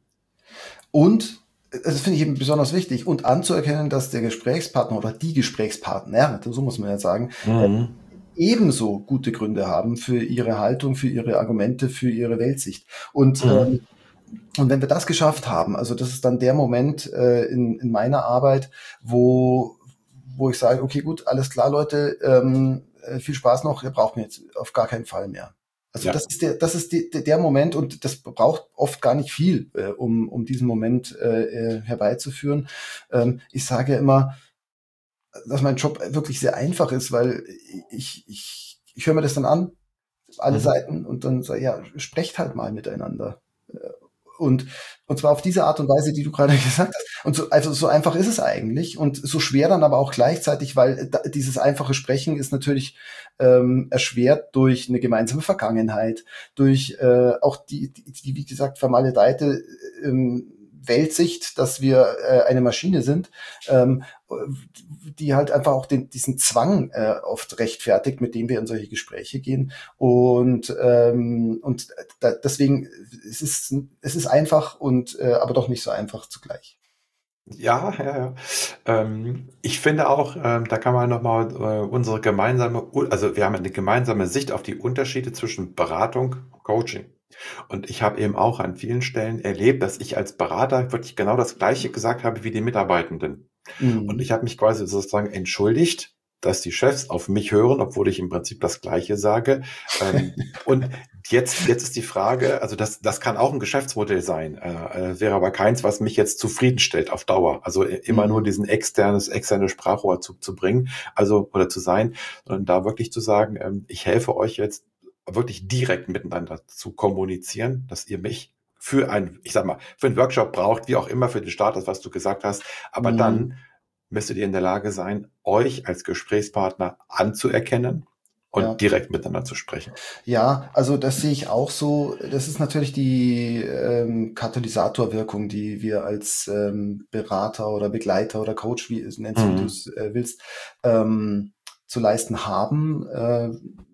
S2: Und das finde ich eben besonders wichtig und anzuerkennen, dass der Gesprächspartner oder die Gesprächspartner, so muss man ja sagen, mhm. ebenso gute Gründe haben für ihre Haltung, für ihre Argumente, für ihre Weltsicht. Und, mhm. ähm, und wenn wir das geschafft haben, also das ist dann der Moment äh, in, in meiner Arbeit, wo, wo ich sage, okay, gut, alles klar, Leute, ähm, viel Spaß noch, ihr braucht mir jetzt auf gar keinen Fall mehr. Also ja. das ist der, das ist die, der Moment und das braucht oft gar nicht viel, äh, um um diesen Moment äh, herbeizuführen. Ähm, ich sage ja immer, dass mein Job wirklich sehr einfach ist, weil ich ich ich höre mir das dann an, alle mhm. Seiten und dann sage ja, sprecht halt mal miteinander. Und, und zwar auf diese Art und Weise, die du gerade gesagt hast. Und so, also so einfach ist es eigentlich und so schwer dann aber auch gleichzeitig, weil da, dieses einfache Sprechen ist natürlich ähm, erschwert durch eine gemeinsame Vergangenheit, durch äh, auch die, die, die, wie gesagt, vermaledeite ähm, Weltsicht, dass wir äh, eine Maschine sind, ähm, die halt einfach auch den, diesen Zwang äh, oft rechtfertigt, mit dem wir in solche Gespräche gehen. Und ähm, und da, deswegen es ist es ist einfach und äh, aber doch nicht so einfach zugleich.
S1: Ja, ja, ja. Ähm, ich finde auch, ähm, da kann man nochmal äh, unsere gemeinsame, also wir haben eine gemeinsame Sicht auf die Unterschiede zwischen Beratung und Coaching. Und ich habe eben auch an vielen Stellen erlebt, dass ich als Berater wirklich genau das Gleiche gesagt habe wie die Mitarbeitenden. Und ich
S2: Mhm.
S1: habe mich quasi sozusagen entschuldigt, dass die Chefs auf mich hören, obwohl ich im Prinzip das Gleiche sage. Ähm, und jetzt, jetzt ist die Frage, also das, das kann auch ein Geschäftsmodell sein, äh, äh, wäre aber keins, was mich jetzt zufriedenstellt auf Dauer. Also äh, immer nur
S2: Mhm.
S1: diesen externes, externe Sprachrohr zu, zu bringen, also oder zu sein, sondern da wirklich zu sagen, ähm, ich helfe euch jetzt wirklich direkt miteinander zu kommunizieren, dass ihr mich für ein, ich sag mal, für einen Workshop braucht, wie auch immer für den Start, das was du gesagt hast, aber
S2: Mhm.
S1: dann müsstet ihr in der Lage sein, euch als Gesprächspartner anzuerkennen und
S2: Ja.
S1: direkt miteinander zu sprechen.
S2: Ja, also das sehe ich auch so. Das ist natürlich die ähm, Katalysatorwirkung, die wir als ähm, Berater oder Begleiter oder Coach, wie es nennst, wie du
S1: Mhm.
S2: es äh, willst, ähm, zu leisten haben. Äh,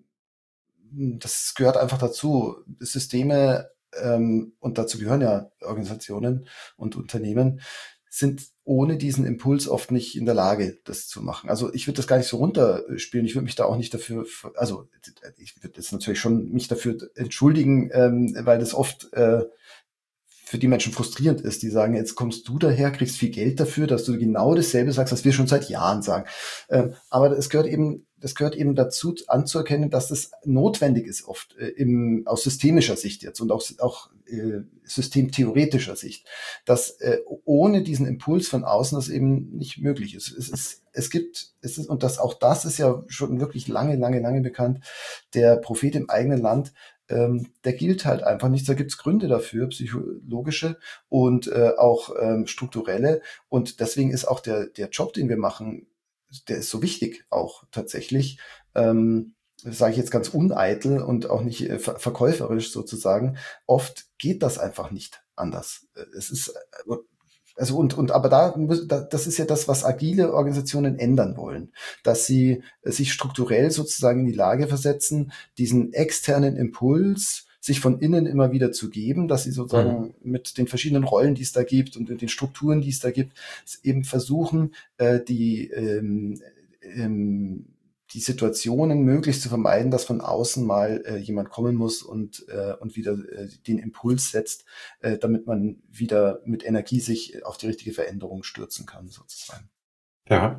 S2: das gehört einfach dazu. Systeme, ähm, und dazu gehören ja Organisationen und Unternehmen, sind ohne diesen Impuls oft nicht in der Lage, das zu machen. Also ich würde das gar nicht so runterspielen. Ich würde mich da auch nicht dafür, also ich würde jetzt natürlich schon mich dafür entschuldigen, ähm, weil das oft äh, für die Menschen frustrierend ist. Die sagen, jetzt kommst du daher, kriegst viel Geld dafür, dass du genau dasselbe sagst, was wir schon seit Jahren sagen. Ähm, aber es gehört eben, das gehört eben dazu, anzuerkennen, dass das notwendig ist, oft äh, im, aus systemischer Sicht jetzt und auch, auch äh, systemtheoretischer Sicht, dass äh, ohne diesen Impuls von außen das eben nicht möglich ist. Es ist, es gibt, es ist, und das, auch das ist ja schon wirklich lange, lange, lange bekannt, der Prophet im eigenen Land, ähm, der gilt halt einfach nicht. Da gibt's Gründe dafür, psychologische und äh, auch ähm, strukturelle. Und deswegen ist auch der, der Job, den wir machen, der ist so wichtig auch tatsächlich. Ähm, das sage ich jetzt ganz uneitel und auch nicht äh, ver verkäuferisch sozusagen. Oft geht das einfach nicht anders. Äh, Es ist äh, also und und aber da, muss- da das ist ja das, was agile Organisationen ändern wollen, dass sie äh, sich strukturell sozusagen in die Lage versetzen, diesen externen Impuls sich von innen immer wieder zu geben, dass sie
S1: Mhm.
S2: sozusagen mit den verschiedenen Rollen, die es da gibt und den Strukturen, die es da gibt, eben versuchen, äh, die ähm, ähm, die Situationen möglichst zu vermeiden, dass von außen mal äh, jemand kommen muss und äh, und wieder äh, den Impuls setzt, äh, damit man wieder mit Energie sich auf die richtige Veränderung stürzen kann, sozusagen.
S1: Ja.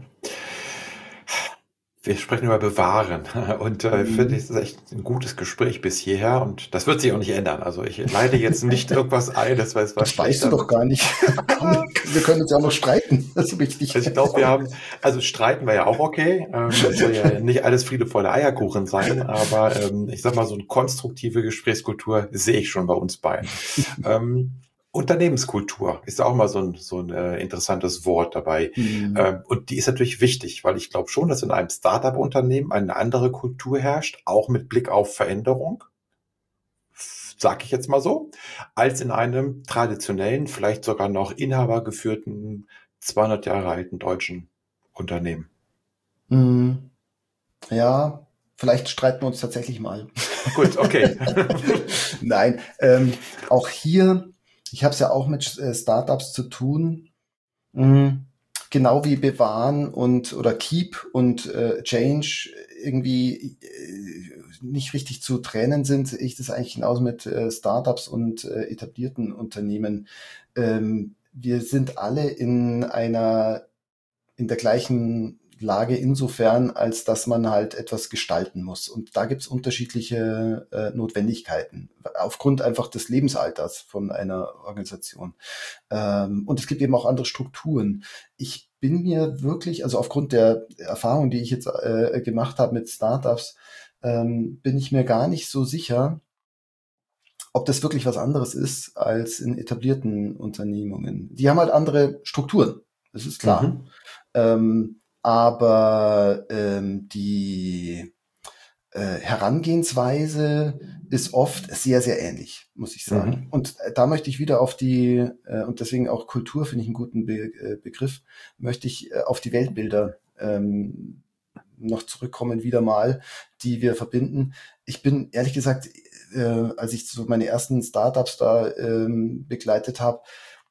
S1: Wir sprechen über Bewahren und äh, finde ich,
S2: Mhm.
S1: das ist echt ein gutes Gespräch bis hierher und das wird sich auch nicht ändern. Also ich leite jetzt nicht irgendwas ein, das war, das war
S2: Das weißt du
S1: schlechter
S2: doch
S1: wird.
S2: gar nicht. Wir können uns ja auch noch streiten. Das ist wichtig.
S1: Also ich glaube, wir haben, also streiten wir ja auch okay. Ähm, es soll ja nicht alles Friede, Freude, Eierkuchen sein, aber ähm, ich sag mal, so eine konstruktive Gesprächskultur sehe ich schon bei uns beiden. Ähm, Unternehmenskultur ist ja auch mal so ein, so ein äh, interessantes Wort dabei.
S2: Mhm.
S1: Ähm, und die ist natürlich wichtig, weil ich glaube schon, dass in einem Startup-Unternehmen eine andere Kultur herrscht, auch mit Blick auf Veränderung, sage ich jetzt mal so, als in einem traditionellen, vielleicht sogar noch inhabergeführten, zweihundert Jahre alten deutschen Unternehmen.
S2: Mhm. Ja, vielleicht streiten wir uns tatsächlich mal.
S1: Gut, okay.
S2: Nein, ähm, auch hier, ich habe es ja auch mit äh, Startups zu tun. Mhm. Genau wie bewahren und oder keep und äh, change irgendwie äh, nicht richtig zu trennen sind, sehe ich das eigentlich genauso mit äh, Startups und äh, etablierten Unternehmen. Ähm, wir sind alle in einer in der gleichen Lage insofern, als dass man halt etwas gestalten muss. Und da gibt's unterschiedliche äh, Notwendigkeiten, aufgrund einfach des Lebensalters von einer Organisation. Ähm, und es gibt eben auch andere Strukturen. Ich bin mir wirklich, also aufgrund der Erfahrung, die ich jetzt äh, gemacht habe mit Startups, ähm, bin ich mir gar nicht so sicher, ob das wirklich was anderes ist als in etablierten Unternehmungen. Die haben halt andere Strukturen, das ist klar.
S1: Mhm.
S2: Ähm, aber ähm, die äh, Herangehensweise ist oft sehr, sehr ähnlich, muss ich sagen.
S1: Mhm.
S2: Und äh, da möchte ich wieder auf die, äh, und deswegen auch Kultur finde ich einen guten Be äh, Begriff, möchte ich äh, auf die Weltbilder ähm, noch zurückkommen, wieder mal, die wir verbinden. Ich bin ehrlich gesagt, äh, als ich so meine ersten Startups da ähm, begleitet habe,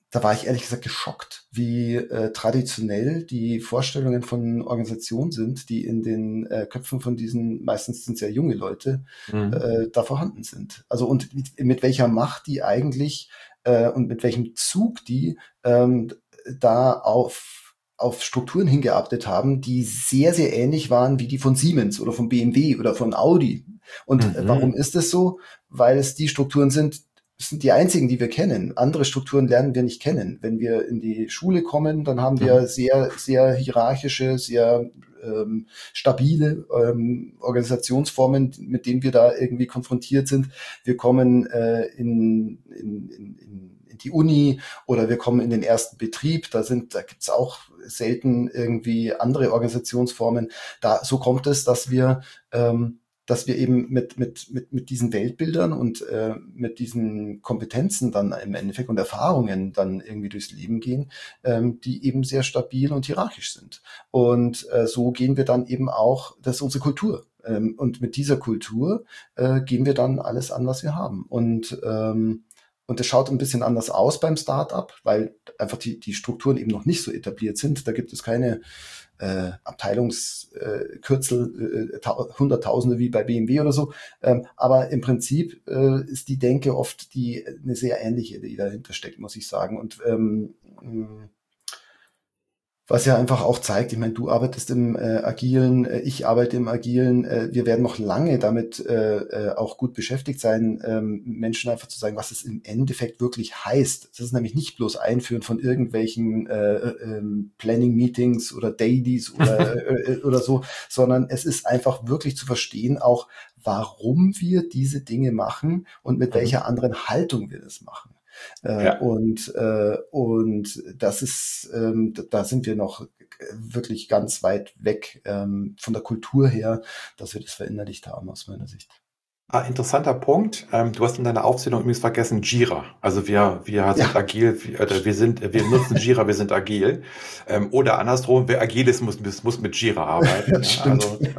S2: da war ich ehrlich gesagt geschockt, wie äh, traditionell die Vorstellungen von Organisationen sind, die in den äh, Köpfen von diesen, meistens sind sehr junge Leute,
S1: Mhm.
S2: äh, da vorhanden sind. Also und mit, mit welcher Macht die eigentlich äh, und mit welchem Zug die ähm, da auf auf Strukturen hingearbeitet haben, die sehr, sehr ähnlich waren wie die von Siemens oder von B M W oder von Audi. Und äh, warum
S1: Mhm.
S2: ist das so? Weil es die Strukturen sind, das sind die einzigen, die wir kennen. Andere Strukturen lernen wir nicht kennen. Wenn wir in die Schule kommen, dann haben wir
S1: Mhm.
S2: sehr, sehr hierarchische, sehr ähm, stabile ähm, Organisationsformen, mit denen wir da irgendwie konfrontiert sind. Wir kommen äh, in, in, in, in die Uni oder wir kommen in den ersten Betrieb. Da sind, da gibt's auch selten irgendwie andere Organisationsformen. Da so kommt es, dass wir ähm, dass wir eben mit, mit, mit, mit diesen Weltbildern und äh, mit diesen Kompetenzen dann im Endeffekt und Erfahrungen dann irgendwie durchs Leben gehen, ähm, die eben sehr stabil und hierarchisch sind. Und äh, so gehen wir dann eben auch, das ist unsere Kultur. Ähm, und mit dieser Kultur äh, gehen wir dann alles an, was wir haben. Und ähm, und das schaut ein bisschen anders aus beim Startup, weil einfach die, die Strukturen eben noch nicht so etabliert sind. Da gibt es keine äh, Abteilungskürzel, äh, ta- Hunderttausende wie bei B M W oder so. Ähm, aber im Prinzip äh, ist die Denke oft die eine sehr ähnliche, die dahinter steckt, muss ich sagen. Und ähm, was ja einfach auch zeigt, ich meine, du arbeitest im äh, Agilen, äh, ich arbeite im Agilen, äh, wir werden noch lange damit äh, äh, auch gut beschäftigt sein, ähm, Menschen einfach zu sagen, was es im Endeffekt wirklich heißt. Das ist nämlich nicht bloß Einführen von irgendwelchen äh, äh, Planning-Meetings oder Dailies oder, äh, oder so, sondern es ist einfach wirklich zu verstehen, auch warum wir diese Dinge machen und mit
S1: Mhm.
S2: welcher anderen Haltung wir das machen. Äh,
S1: Ja.
S2: und, äh, und das ist, ähm, da sind wir noch wirklich ganz weit weg ähm, von der Kultur her, dass wir das verinnerlicht haben, aus meiner Sicht.
S1: Ah, interessanter Punkt. Ähm, du hast in deiner Aufzählung übrigens vergessen Jira. Also wir, wir sind
S2: Ja,
S1: agil, wir, oder wir sind, wir nutzen Jira, wir sind agil. Ähm, oder andersrum, wer agil ist, muss, muss mit Jira arbeiten.
S2: das
S1: Ja,
S2: stimmt.
S1: also,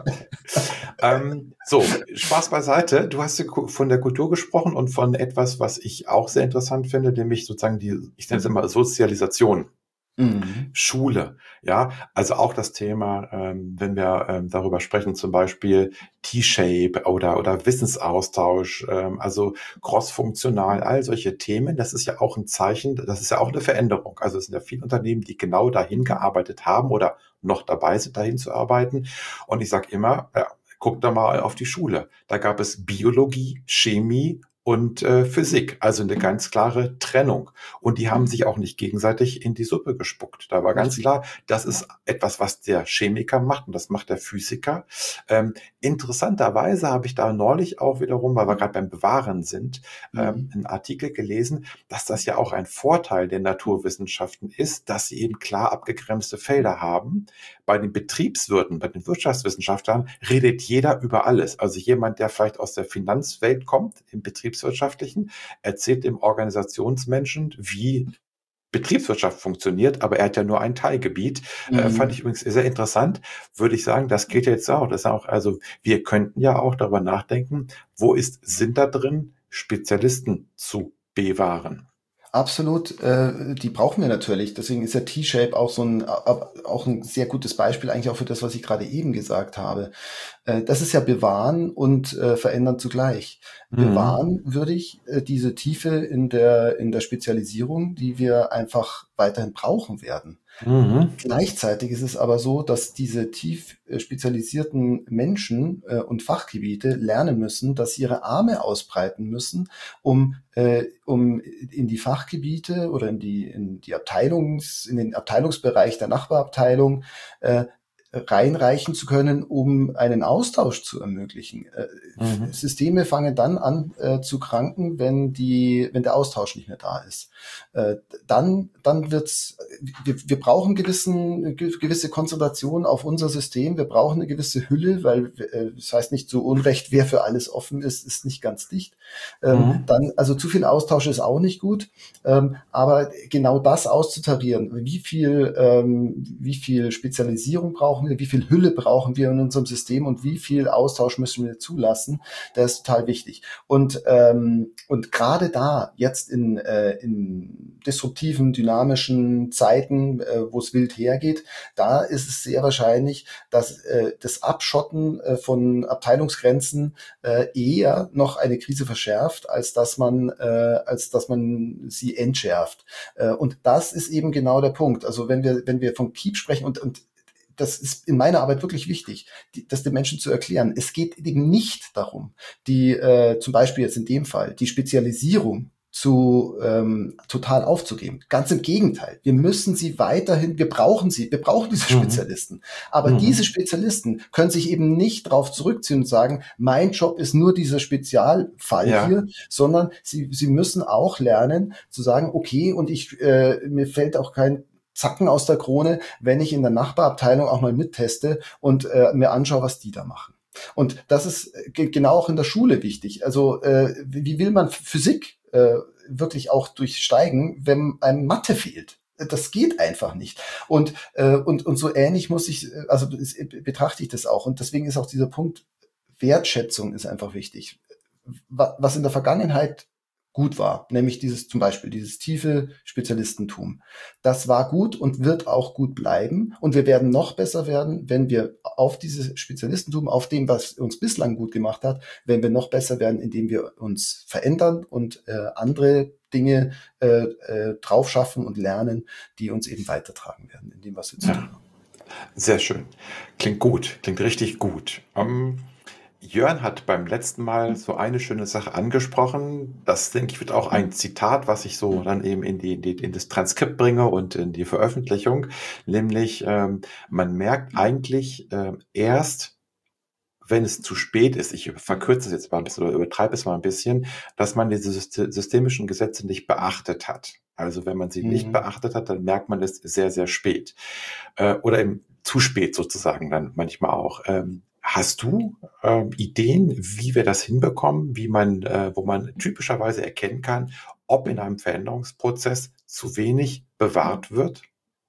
S1: ähm, so, Spaß beiseite. Du hast ja ku- von der Kultur gesprochen und von etwas, was ich auch sehr interessant finde, nämlich sozusagen die, ich nenne es immer Sozialisation.
S2: Mhm.
S1: Schule, ja, also auch das Thema, ähm, wenn wir ähm, darüber sprechen, zum Beispiel T-Shape oder oder Wissensaustausch, ähm, also crossfunktional, all solche Themen, das ist ja auch ein Zeichen, das ist ja auch eine Veränderung. Also es sind ja viele Unternehmen, die genau dahin gearbeitet haben oder noch dabei sind, dahin zu arbeiten. Und ich sage immer, ja, guck da mal auf die Schule. Da gab es Biologie, Chemie und äh, Physik, also eine ganz klare Trennung. Und die haben sich auch nicht gegenseitig in die Suppe gespuckt. Da war ganz
S2: Richtig.
S1: klar, das ist etwas, was der Chemiker macht und das macht der Physiker. Ähm, interessanterweise habe ich da neulich auch wiederum, weil wir gerade beim Bewahren sind, ähm,
S2: Mhm.
S1: einen Artikel gelesen, dass das ja auch ein Vorteil der Naturwissenschaften ist, dass sie eben klar abgegrenzte Felder haben. Bei den Betriebswirten, bei den Wirtschaftswissenschaftlern redet jeder über alles. Also jemand, der vielleicht aus der Finanzwelt kommt, im Betriebswirtschaftlichen, erzählt dem Organisationsmenschen, wie Betriebswirtschaft funktioniert, aber er hat ja nur ein Teilgebiet. Äh, fand ich
S2: Mhm.
S1: übrigens sehr interessant. Würde ich sagen, das geht jetzt auch. Das ist auch, also wir könnten ja auch darüber nachdenken, wo ist Sinn da drin, Spezialisten zu bewahren.
S2: Absolut, äh, die brauchen wir natürlich. Deswegen ist der T-Shape auch so ein, auch ein sehr gutes Beispiel eigentlich auch für das, was ich gerade eben gesagt habe. Äh, das ist ja bewahren und äh, verändern zugleich.
S1: Mhm.
S2: Bewahren würde ich äh, diese Tiefe in der, in der Spezialisierung, die wir einfach weiterhin brauchen werden.
S1: Mhm.
S2: Gleichzeitig ist es aber so, dass diese tief äh, spezialisierten Menschen äh, und Fachgebiete lernen müssen, dass sie ihre Arme ausbreiten müssen, um, äh, um in die Fachgebiete oder in die, in die Abteilungs, in den Abteilungsbereich der Nachbarabteilung äh, reinreichen zu können, um einen Austausch zu ermöglichen. Äh,
S1: Mhm.
S2: Systeme fangen dann an äh, zu kranken, wenn die, wenn der Austausch nicht mehr da ist. Äh, dann, dann wird's, wir, wir brauchen gewissen, gewisse Konzentration auf unser System. Wir brauchen eine gewisse Hülle, weil äh, das heißt nicht zu Unrecht, wer für alles offen ist, ist nicht ganz dicht. Ähm,
S1: Mhm.
S2: dann, also zu viel Austausch ist auch nicht gut. Ähm, aber genau das auszutarieren, wie viel, ähm, wie viel Spezialisierung brauchen brauchen wir, wie viel Hülle brauchen wir in unserem System und wie viel Austausch müssen wir zulassen. Das ist total wichtig. Und ähm, und gerade da jetzt in äh, in disruptiven, dynamischen Zeiten, äh, wo es wild hergeht, da ist es sehr wahrscheinlich, dass äh, das Abschotten äh, von Abteilungsgrenzen äh, eher noch eine Krise verschärft, als dass man äh, als dass man sie entschärft. Äh, und das ist eben genau der Punkt. Also wenn wir wenn wir von Keep sprechen und und das ist in meiner Arbeit wirklich wichtig, die, das den Menschen zu erklären. Es geht eben nicht darum, die äh, zum Beispiel jetzt in dem Fall die Spezialisierung zu ähm, total aufzugeben. Ganz im Gegenteil. Wir müssen sie weiterhin, wir brauchen sie, wir brauchen diese
S1: Mhm.
S2: Spezialisten. Aber
S1: Mhm.
S2: diese Spezialisten können sich eben nicht darauf zurückziehen und sagen, mein Job ist nur dieser Spezialfall
S1: Ja.
S2: hier, sondern sie, sie müssen auch lernen zu sagen, okay, und ich äh, mir fällt auch kein Zacken aus der Krone, wenn ich in der Nachbarabteilung auch mal mitteste und äh, mir anschaue, was die da machen. Und das ist ge- genau auch in der Schule wichtig. Also äh, wie will man Physik äh, wirklich auch durchsteigen, wenn einem Mathe fehlt? Das geht einfach nicht. Und äh, und und so ähnlich muss ich, äh, also es- betrachte ich das auch. Und deswegen ist auch dieser Punkt Wertschätzung ist einfach wichtig. Wa- Was in der Vergangenheit gut war, nämlich dieses zum Beispiel dieses tiefe Spezialistentum. Das war gut und wird auch gut bleiben. Und wir werden noch besser werden, wenn wir auf dieses Spezialistentum, auf dem, was uns bislang gut gemacht hat, wenn wir noch besser werden, indem wir uns verändern und äh, andere Dinge äh, äh, drauf schaffen und lernen, die uns eben weitertragen werden in dem, was wir zu
S1: Ja.
S2: tun haben.
S1: Sehr schön. Klingt gut, klingt richtig gut. Ähm, Jörn hat beim letzten Mal so eine schöne Sache angesprochen. Das, denke ich, wird auch ein Zitat, was ich so dann eben in die, in die, in das Transkript bringe und in die Veröffentlichung. Nämlich, ähm, man merkt eigentlich ähm, erst, wenn es zu spät ist, ich verkürze es jetzt mal ein bisschen oder übertreibe es mal ein bisschen, dass man diese syst- systemischen Gesetze nicht beachtet hat. Also wenn man sie nicht
S2: Mhm.
S1: beachtet hat, dann merkt man es sehr, sehr spät. Äh, oder eben zu spät sozusagen dann manchmal auch. Ähm, hast du ähm, Ideen, wie wir das hinbekommen, wie man, äh, wo man typischerweise erkennen kann, ob in einem Veränderungsprozess zu wenig bewahrt wird?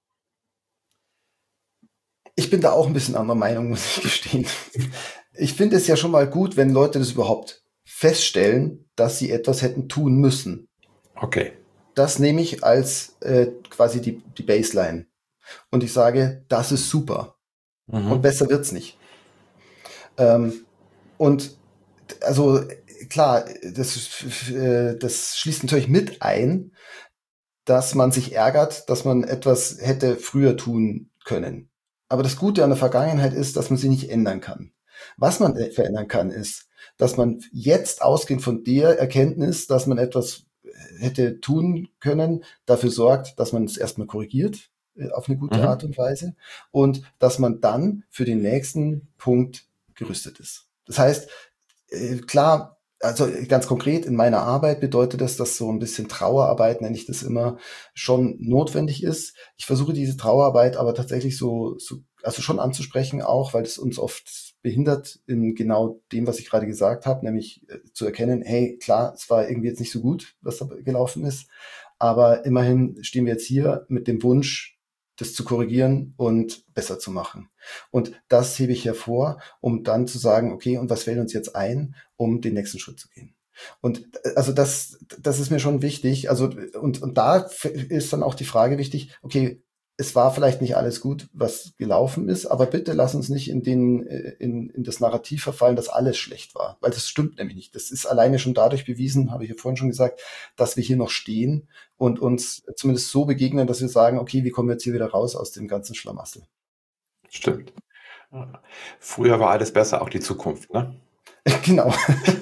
S2: Ich bin da auch ein bisschen anderer Meinung, muss ich gestehen. Ich finde es ja schon mal gut, wenn Leute das überhaupt feststellen, dass sie etwas hätten tun müssen.
S1: Okay.
S2: Das nehme ich als äh, quasi die, die Baseline. Und ich sage, das ist super. Und
S1: Mhm.
S2: besser wird's nicht. Ähm, und also klar, das, äh, das schließt natürlich mit ein, dass man sich ärgert, dass man etwas hätte früher tun können. Aber das Gute an der Vergangenheit ist, dass man sie nicht ändern kann. Was man äh, verändern kann, ist, dass man jetzt ausgehend von der Erkenntnis, dass man etwas hätte tun können, dafür sorgt, dass man es erstmal korrigiert äh, auf eine gute Art
S1: Mhm.
S2: und Weise und dass man dann für den nächsten Punkt gerüstet ist. Das heißt, äh, klar, also ganz konkret in meiner Arbeit bedeutet das, dass so ein bisschen Trauerarbeit, nenne ich das immer, schon notwendig ist. Ich versuche diese Trauerarbeit aber tatsächlich so, so also schon anzusprechen auch, weil es uns oft behindert in genau dem, was ich gerade gesagt habe, nämlich äh, zu erkennen, hey, klar, es war irgendwie jetzt nicht so gut, was da gelaufen ist, aber immerhin stehen wir jetzt hier mit dem Wunsch, das zu korrigieren und besser zu machen. Und das hebe ich hervor, um dann zu sagen, okay, und was fällt uns jetzt ein, um den nächsten Schritt zu gehen? Und äh, also das, das ist mir schon wichtig. Also und und da f- ist dann auch die Frage wichtig. Okay, es war vielleicht nicht alles gut, was gelaufen ist, aber bitte lass uns nicht in den äh, in, in das Narrativ verfallen, dass alles schlecht war, weil das stimmt nämlich nicht. Das ist alleine schon dadurch bewiesen, habe ich ja vorhin schon gesagt, dass wir hier noch stehen und uns zumindest so begegnen, dass wir sagen, okay, wie kommen wir jetzt hier wieder raus aus dem ganzen Schlamassel?
S1: Stimmt. Ja. Früher war alles besser, auch die Zukunft, ne?
S2: Genau.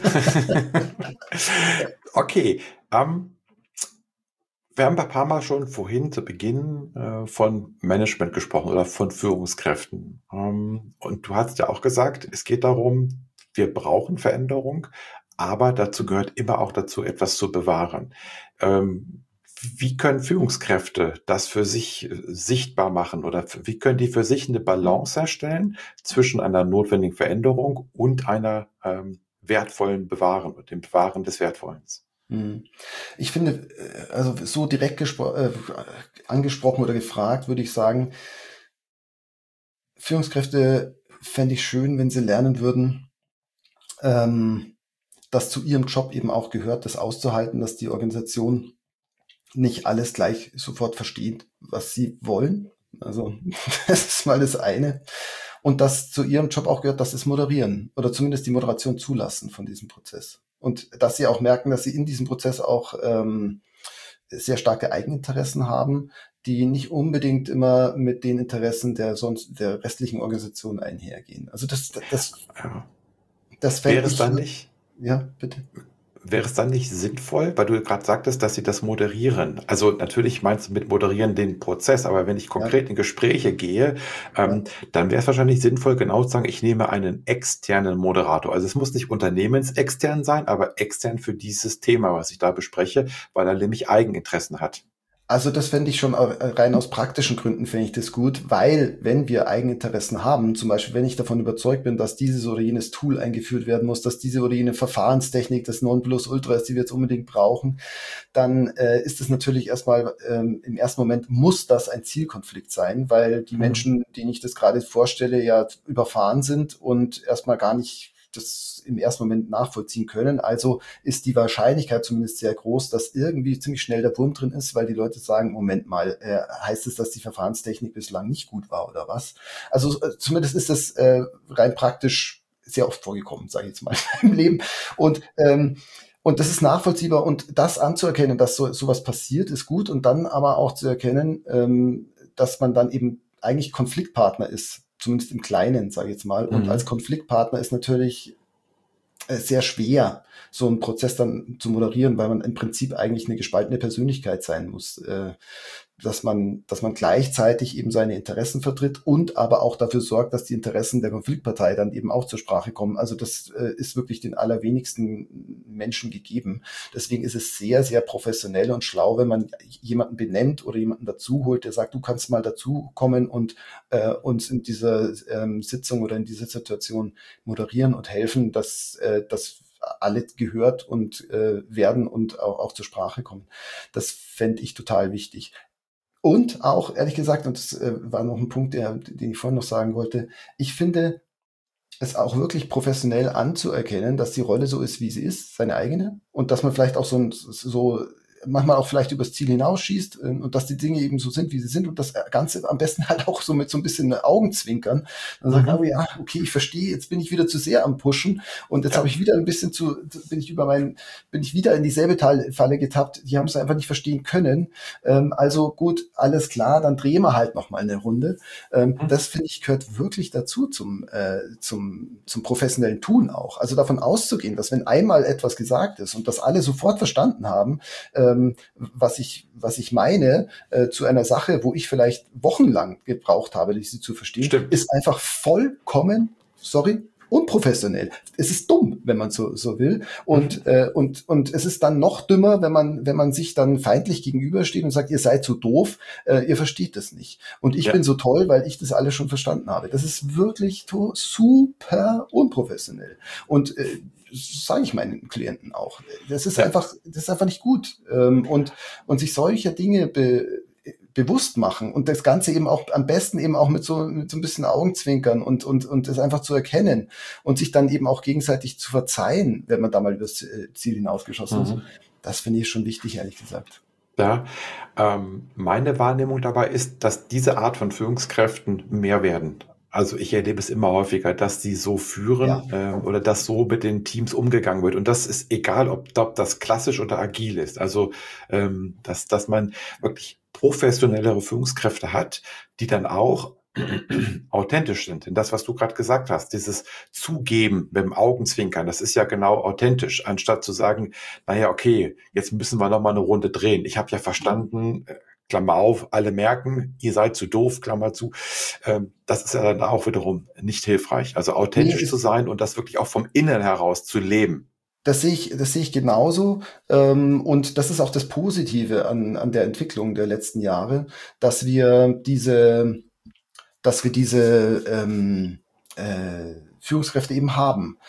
S1: Okay, ähm, wir haben ein paar Mal schon vorhin zu Beginn äh, von Management gesprochen oder von Führungskräften. Ähm, und du hast ja auch gesagt, es geht darum, wir brauchen Veränderung, aber dazu gehört immer auch dazu, etwas zu bewahren. Ähm, wie können Führungskräfte das für sich äh, sichtbar machen oder f- wie können die für sich eine Balance herstellen zwischen einer notwendigen Veränderung und einer ähm, wertvollen Bewahren und dem Bewahren des Wertvollen?
S2: Hm. Ich finde, äh, also so direkt gespro äh, angesprochen oder gefragt, würde ich sagen, Führungskräfte fände ich schön, wenn sie lernen würden, ähm, dass zu ihrem Job eben auch gehört, das auszuhalten, dass die Organisation nicht alles gleich sofort versteht, was sie wollen. Also das ist mal das eine. Und dass zu ihrem Job auch gehört, dass sie es moderieren oder zumindest die Moderation zulassen von diesem Prozess. Und dass sie auch merken, dass sie in diesem Prozess auch ähm, sehr starke Eigeninteressen haben, die nicht unbedingt immer mit den Interessen der sonst der restlichen Organisation einhergehen. Also das, das,
S1: Ja.
S2: das
S1: Wäre
S2: fände
S1: es
S2: ich,
S1: dann nicht,
S2: ja, bitte.
S1: wäre es dann nicht sinnvoll, weil du gerade sagtest, dass sie das moderieren? Also natürlich meinst du mit moderieren den Prozess, aber wenn ich
S2: Ja,
S1: konkret in Gespräche gehe,
S2: ja.
S1: ähm, dann wäre es wahrscheinlich sinnvoll, genau zu sagen, ich nehme einen externen Moderator. Also es muss nicht unternehmensextern sein, aber extern für dieses Thema, was ich da bespreche, weil er nämlich Eigeninteressen hat.
S2: Also das fände ich schon rein aus praktischen Gründen fände ich das gut, weil wenn wir Eigeninteressen haben, zum Beispiel wenn ich davon überzeugt bin, dass dieses oder jenes Tool eingeführt werden muss, dass diese oder jene Verfahrenstechnik das Nonplusultra ist, die wir jetzt unbedingt brauchen, dann äh, ist es natürlich erstmal ähm, im ersten Moment muss das ein Zielkonflikt sein, weil die
S1: Mhm.
S2: Menschen, denen ich das gerade vorstelle, ja überfahren sind und erstmal gar nicht das im ersten Moment nachvollziehen können. Also ist die Wahrscheinlichkeit zumindest sehr groß, dass irgendwie ziemlich schnell der Wurm drin ist, weil die Leute sagen, Moment mal, äh, heißt es, dass die Verfahrenstechnik bislang nicht gut war oder was? Also äh, zumindest ist das äh, rein praktisch sehr oft vorgekommen, sage ich jetzt mal, im Leben. Und ähm, und das ist nachvollziehbar und das anzuerkennen, dass so sowas passiert, ist gut und dann aber auch zu erkennen, ähm, dass man dann eben eigentlich Konfliktpartner ist, zumindest im Kleinen, sage ich jetzt mal. Und als
S1: Mhm.
S2: Konfliktpartner ist natürlich äh, sehr schwer, so einen Prozess dann zu moderieren, weil man im Prinzip eigentlich eine gespaltene Persönlichkeit sein muss. Äh, dass man, dass man gleichzeitig eben seine Interessen vertritt und aber auch dafür sorgt, dass die Interessen der Konfliktpartei dann eben auch zur Sprache kommen. Also das äh, ist wirklich den allerwenigsten Menschen gegeben. Deswegen ist es sehr, sehr professionell und schlau, wenn man jemanden benennt oder jemanden dazu holt, der sagt, du kannst mal dazu kommen und äh, uns in dieser ähm, Sitzung oder in dieser Situation moderieren und helfen, dass äh, das alle gehört und äh, werden und auch, auch zur Sprache kommen. Das fände ich total wichtig. Und auch, ehrlich gesagt, und das äh, war noch ein Punkt, der, den ich vorhin noch sagen wollte, ich finde es auch wirklich professionell anzuerkennen, dass die Rolle so ist, wie sie ist, seine eigene, und dass man vielleicht auch so, ein, so manchmal auch vielleicht übers Ziel hinausschießt äh, und dass die Dinge eben so sind, wie sie sind und das Ganze am besten halt auch so mit so ein bisschen Augenzwinkern. Dann sagt, oh
S1: Mhm.
S2: ja, okay, ich verstehe, jetzt bin ich wieder zu sehr am Pushen und jetzt habe
S1: Ja.
S2: ich wieder ein bisschen zu, bin ich über meinen, bin ich wieder in dieselbe Falle getappt. Die haben es einfach nicht verstehen können. Ähm, also gut, alles klar, dann drehen wir halt noch mal eine Runde. Ähm,
S1: Mhm.
S2: das finde ich gehört wirklich dazu zum, äh, zum, zum professionellen Tun auch. Also davon auszugehen, dass wenn einmal etwas gesagt ist und das alle sofort verstanden haben, ähm, was ich, was ich meine, äh, zu einer Sache, wo ich vielleicht wochenlang gebraucht habe, sie zu verstehen,
S1: Stimmt.
S2: ist einfach vollkommen, sorry, unprofessionell. Es ist dumm, wenn man so, so will. Und,
S1: Mhm.
S2: äh, und, und es ist dann noch dümmer, wenn man, wenn man sich dann feindlich gegenübersteht und sagt, ihr seid so doof, äh, ihr versteht das nicht. Und ich bin
S1: Ja.
S2: so toll, weil ich das alles schon verstanden habe. Das ist wirklich to- super unprofessionell. Und äh, das sage ich meinen Klienten auch. Das ist
S1: Ja.
S2: einfach, das ist einfach nicht gut. Ähm, und, und sich solcher Dinge be, bewusst machen und das Ganze eben auch am besten eben auch mit so, mit so ein bisschen Augenzwinkern und, und, und das einfach zu erkennen und sich dann eben auch gegenseitig zu verzeihen, wenn man da mal übers äh, Ziel hinausgeschossen ist.
S1: Mhm.
S2: Das finde ich schon wichtig, ehrlich gesagt.
S1: Ja, ähm, meine Wahrnehmung dabei ist, dass diese Art von Führungskräften mehr werden. Also ich erlebe es immer häufiger, dass die so
S2: Ja.
S1: führen ähm, oder dass so mit den Teams umgegangen wird. Und das ist egal, ob, ob das klassisch oder agil ist. Also ähm, dass, dass man wirklich professionellere Führungskräfte hat, die dann auch authentisch sind. Denn das, was du gerade gesagt hast, dieses Zugeben mit dem Augenzwinkern, das ist ja genau authentisch, anstatt zu sagen, naja, okay, jetzt müssen wir noch mal eine Runde drehen. Ich habe ja verstanden, äh, Klammer auf, alle merken, ihr seid zu doof, Klammer zu. Ähm, das ist ja dann auch wiederum nicht hilfreich. Also
S2: Nee,
S1: authentisch zu
S2: ist,
S1: sein und das wirklich auch vom Innen heraus zu leben.
S2: das sehe ich, das sehe ich genauso. Ähm, und das ist auch das Positive an, an der Entwicklung der letzten Jahre, dass wir diese, dass wir diese ähm, äh, Führungskräfte eben haben.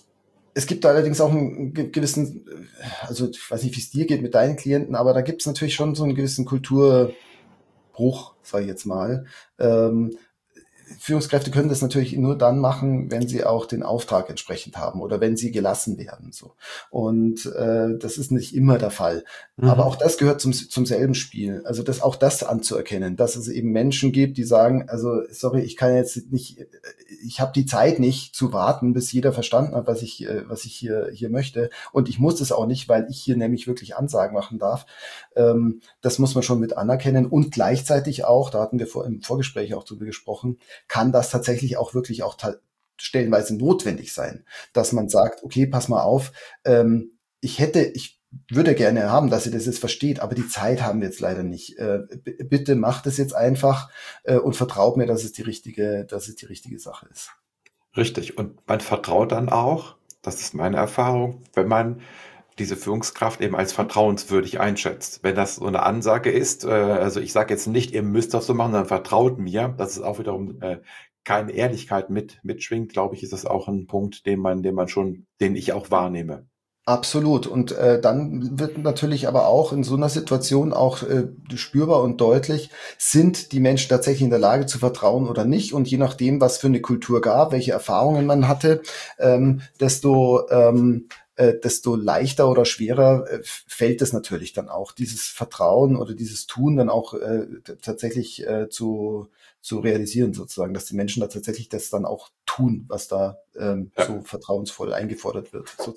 S2: Es gibt da allerdings auch einen gewissen, also ich weiß nicht, wie es dir geht mit deinen Klienten, aber da gibt es natürlich schon so einen gewissen Kulturbruch, sage ich jetzt mal. Ähm, Führungskräfte können das natürlich nur dann machen, wenn sie auch den Auftrag entsprechend haben oder wenn sie gelassen werden. So. Und äh, das ist nicht immer der Fall. Aber auch
S1: Mhm.
S2: das gehört zum, zum selben Spiel. Also das auch das anzuerkennen, dass es eben Menschen gibt, die sagen, also sorry, ich kann jetzt nicht, ich habe die Zeit nicht zu warten, bis jeder verstanden hat, was ich, äh, was ich hier, hier möchte. Und ich muss es auch nicht, weil ich hier nämlich wirklich Ansagen machen darf. Ähm, das muss man schon mit anerkennen. Und gleichzeitig auch, da hatten wir vor, im Vorgespräch auch drüber gesprochen, kann das tatsächlich auch wirklich auch ta- stellenweise notwendig sein, dass man sagt, okay, pass mal auf, ähm, ich hätte, ich würde gerne haben, dass ihr das jetzt versteht, aber die Zeit haben wir jetzt leider nicht. Äh, b- bitte macht es jetzt einfach äh, und vertraut mir, dass es die richtige, dass es die richtige Sache ist.
S1: Richtig. Und man vertraut dann auch, das ist meine Erfahrung, wenn man diese Führungskraft eben als vertrauenswürdig einschätzt. Wenn das so eine Ansage ist, äh, also ich sage jetzt nicht, ihr müsst das so machen, sondern vertraut mir, dass es auch wiederum äh, keine Ehrlichkeit mit mitschwingt, glaube ich, ist das auch ein Punkt, den man, den man schon, den ich auch wahrnehme.
S2: Absolut. Und äh, dann wird natürlich aber auch in so einer Situation auch äh, spürbar und deutlich, sind die Menschen tatsächlich in der Lage zu vertrauen oder nicht. Und je nachdem, was für eine Kultur gab, welche Erfahrungen man hatte, ähm, desto, ähm, äh, desto leichter oder schwerer äh, fällt es natürlich dann auch, dieses Vertrauen oder dieses Tun dann auch äh, t- tatsächlich äh, zu, zu realisieren sozusagen, dass die Menschen da tatsächlich das dann auch tun, was da ähm,
S1: Ja.
S2: so vertrauensvoll eingefordert wird. So,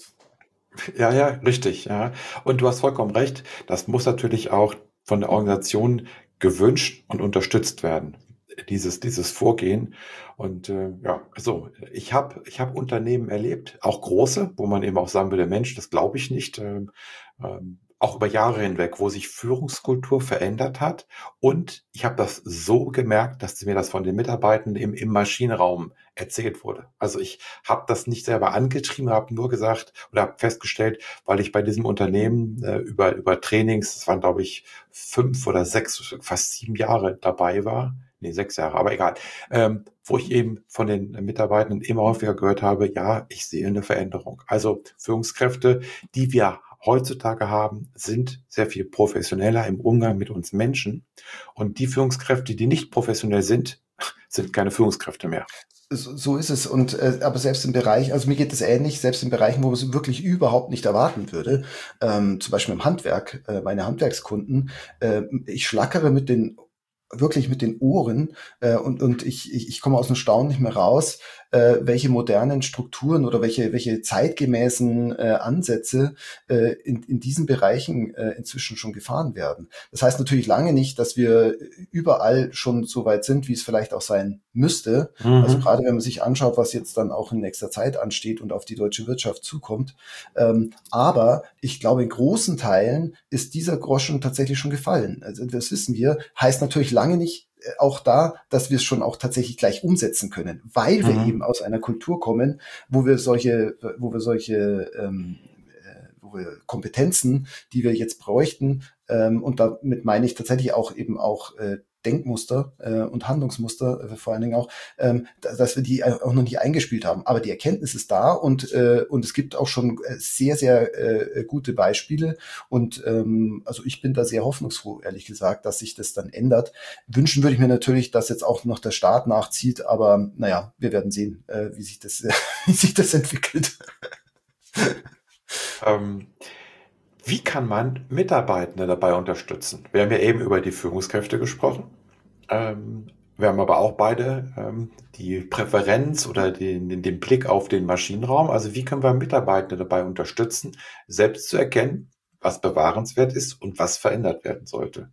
S1: Ja, ja, richtig, ja. Und du hast vollkommen recht. Das muss natürlich auch von der Organisation gewünscht und unterstützt werden. Dieses, dieses Vorgehen. Und äh, ja, also ich habe ich hab Unternehmen erlebt, auch große, wo man eben auch sagen würde, Mensch, das glaube ich nicht. Ähm, ähm, auch über Jahre hinweg, wo sich Führungskultur verändert hat. Und ich habe das so gemerkt, dass mir das von den Mitarbeitenden im, im Maschinenraum erzählt wurde. Also ich habe das nicht selber angetrieben, habe nur gesagt oder habe festgestellt, weil ich bei diesem Unternehmen äh, über, über Trainings, das waren glaube ich fünf oder sechs, fast sieben Jahre dabei war, nee, sechs Jahre, aber egal, ähm, wo ich eben von den Mitarbeitenden immer häufiger gehört habe, ja, ich sehe eine Veränderung. Also Führungskräfte, die wir heutzutage haben, sind sehr viel professioneller im Umgang mit uns Menschen. Und die Führungskräfte, die nicht professionell sind, sind keine Führungskräfte mehr.
S2: So so ist es. Und äh, aber selbst im Bereich, also mir geht es ähnlich, selbst in Bereichen, wo man es wirklich überhaupt nicht erwarten würde, ähm, zum Beispiel im Handwerk, äh, meine Handwerkskunden, äh, ich schlackere mit den wirklich mit den Ohren äh, und und ich, ich ich komme aus dem Staunen nicht mehr raus, äh, welche modernen Strukturen oder welche welche zeitgemäßen äh, Ansätze äh, in in diesen Bereichen äh, inzwischen schon gefahren werden. Das heißt natürlich lange nicht, dass wir überall schon so weit sind, wie es vielleicht auch sein müsste. Also
S1: Mhm.
S2: gerade wenn man sich anschaut, was jetzt dann auch in nächster Zeit ansteht und auf die deutsche Wirtschaft zukommt. Ähm, aber ich glaube, in großen Teilen ist dieser Groschen tatsächlich schon gefallen. Also das wissen wir. Heißt natürlich lange nicht äh, auch da, dass wir es schon auch tatsächlich gleich umsetzen können, weil wir eben
S1: Mhm.
S2: aus einer Kultur kommen, wo wir solche, wo wir solche ähm, äh, wo wir Kompetenzen, die wir jetzt bräuchten, ähm, und damit meine ich tatsächlich auch eben auch äh, Denkmuster äh, und Handlungsmuster äh, vor allen Dingen auch, ähm, da- dass wir die auch noch nicht eingespielt haben. Aber die Erkenntnis ist da und äh, und es gibt auch schon äh, sehr sehr äh, gute Beispiele und ähm, also ich bin da sehr hoffnungsfroh, ehrlich gesagt, dass sich das dann ändert. Wünschen würde ich mir natürlich, dass jetzt auch noch der Staat nachzieht, aber naja, wir werden sehen, äh, wie sich das wie sich das entwickelt.
S1: Ähm, Wie kann man Mitarbeitende dabei unterstützen? Wir haben ja eben über die Führungskräfte gesprochen. Ähm, wir haben aber auch beide ähm, die Präferenz oder den, den, den Blick auf den Maschinenraum. Also wie können wir Mitarbeitende dabei unterstützen, selbst zu erkennen, was bewahrenswert ist und was verändert werden sollte?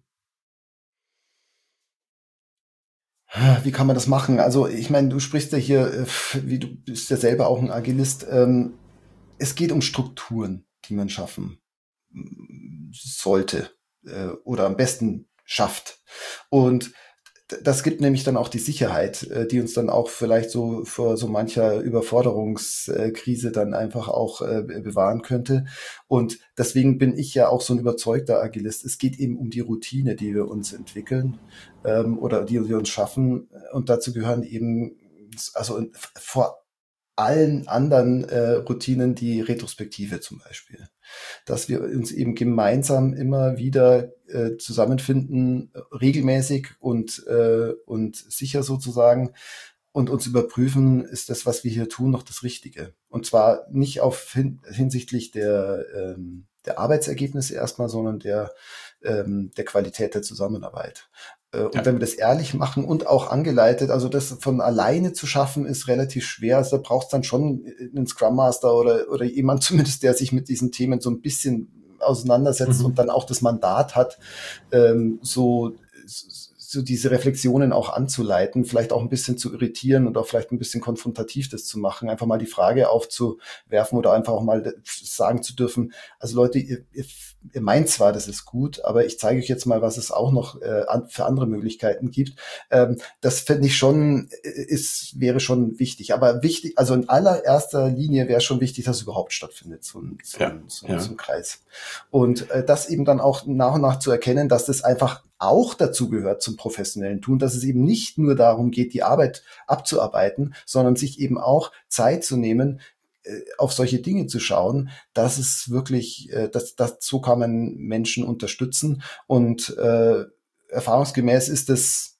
S2: Wie kann man das machen? Also ich meine, du sprichst ja hier, äh, wie du bist ja selber auch ein Agilist. Ähm, es geht um Strukturen, die man schaffen mm, sollte äh, oder am besten schafft. Und d- das gibt nämlich dann auch die Sicherheit, äh, die uns dann auch vielleicht so vor so mancher Überforderungskrise dann einfach auch äh, bewahren könnte. Und deswegen bin ich ja auch so ein überzeugter Agilist. Es geht eben um die Routine, die wir uns entwickeln ähm, oder die wir uns schaffen. Und dazu gehören eben, also vor allen anderen äh, Routinen die Retrospektive zum Beispiel, dass wir uns eben gemeinsam immer wieder äh, zusammenfinden, äh, regelmäßig und, äh, und sicher sozusagen, und uns überprüfen, ist das, was wir hier tun, noch das Richtige. Und zwar nicht auf hin, hinsichtlich der, ähm, der Arbeitsergebnisse erstmal, sondern der, ähm, der Qualität der Zusammenarbeit. Äh, und
S1: Ja.
S2: wenn wir das ehrlich machen und auch angeleitet, also das von alleine zu schaffen, ist relativ schwer. Also da braucht es dann schon einen Scrum Master oder, oder jemand zumindest, der sich mit diesen Themen so ein bisschen auseinandersetzt und
S1: Mhm.
S2: dann auch das Mandat hat, ähm, so so diese Reflexionen auch anzuleiten, vielleicht auch ein bisschen zu irritieren und auch vielleicht ein bisschen konfrontativ das zu machen, einfach mal die Frage aufzuwerfen oder einfach auch mal sagen zu dürfen, also Leute, ihr, ihr, ihr meint zwar, das ist gut, aber ich zeige euch jetzt mal, was es auch noch äh, für andere Möglichkeiten gibt. Ähm, das finde ich schon, ist, wäre schon wichtig. Aber wichtig, also in allererster Linie wäre schon wichtig, dass es überhaupt stattfindet, so ein, so
S1: Ja,
S2: ein, so ein,
S1: ja,
S2: so ein Kreis. Und äh, das eben dann auch nach und nach zu erkennen, dass das einfach auch dazu gehört zum professionellen Tun, dass es eben nicht nur darum geht, die Arbeit abzuarbeiten, sondern sich eben auch Zeit zu nehmen, äh, auf solche Dinge zu schauen, dass es wirklich, äh, dass, dass so kann man Menschen unterstützen. Und äh, erfahrungsgemäß ist es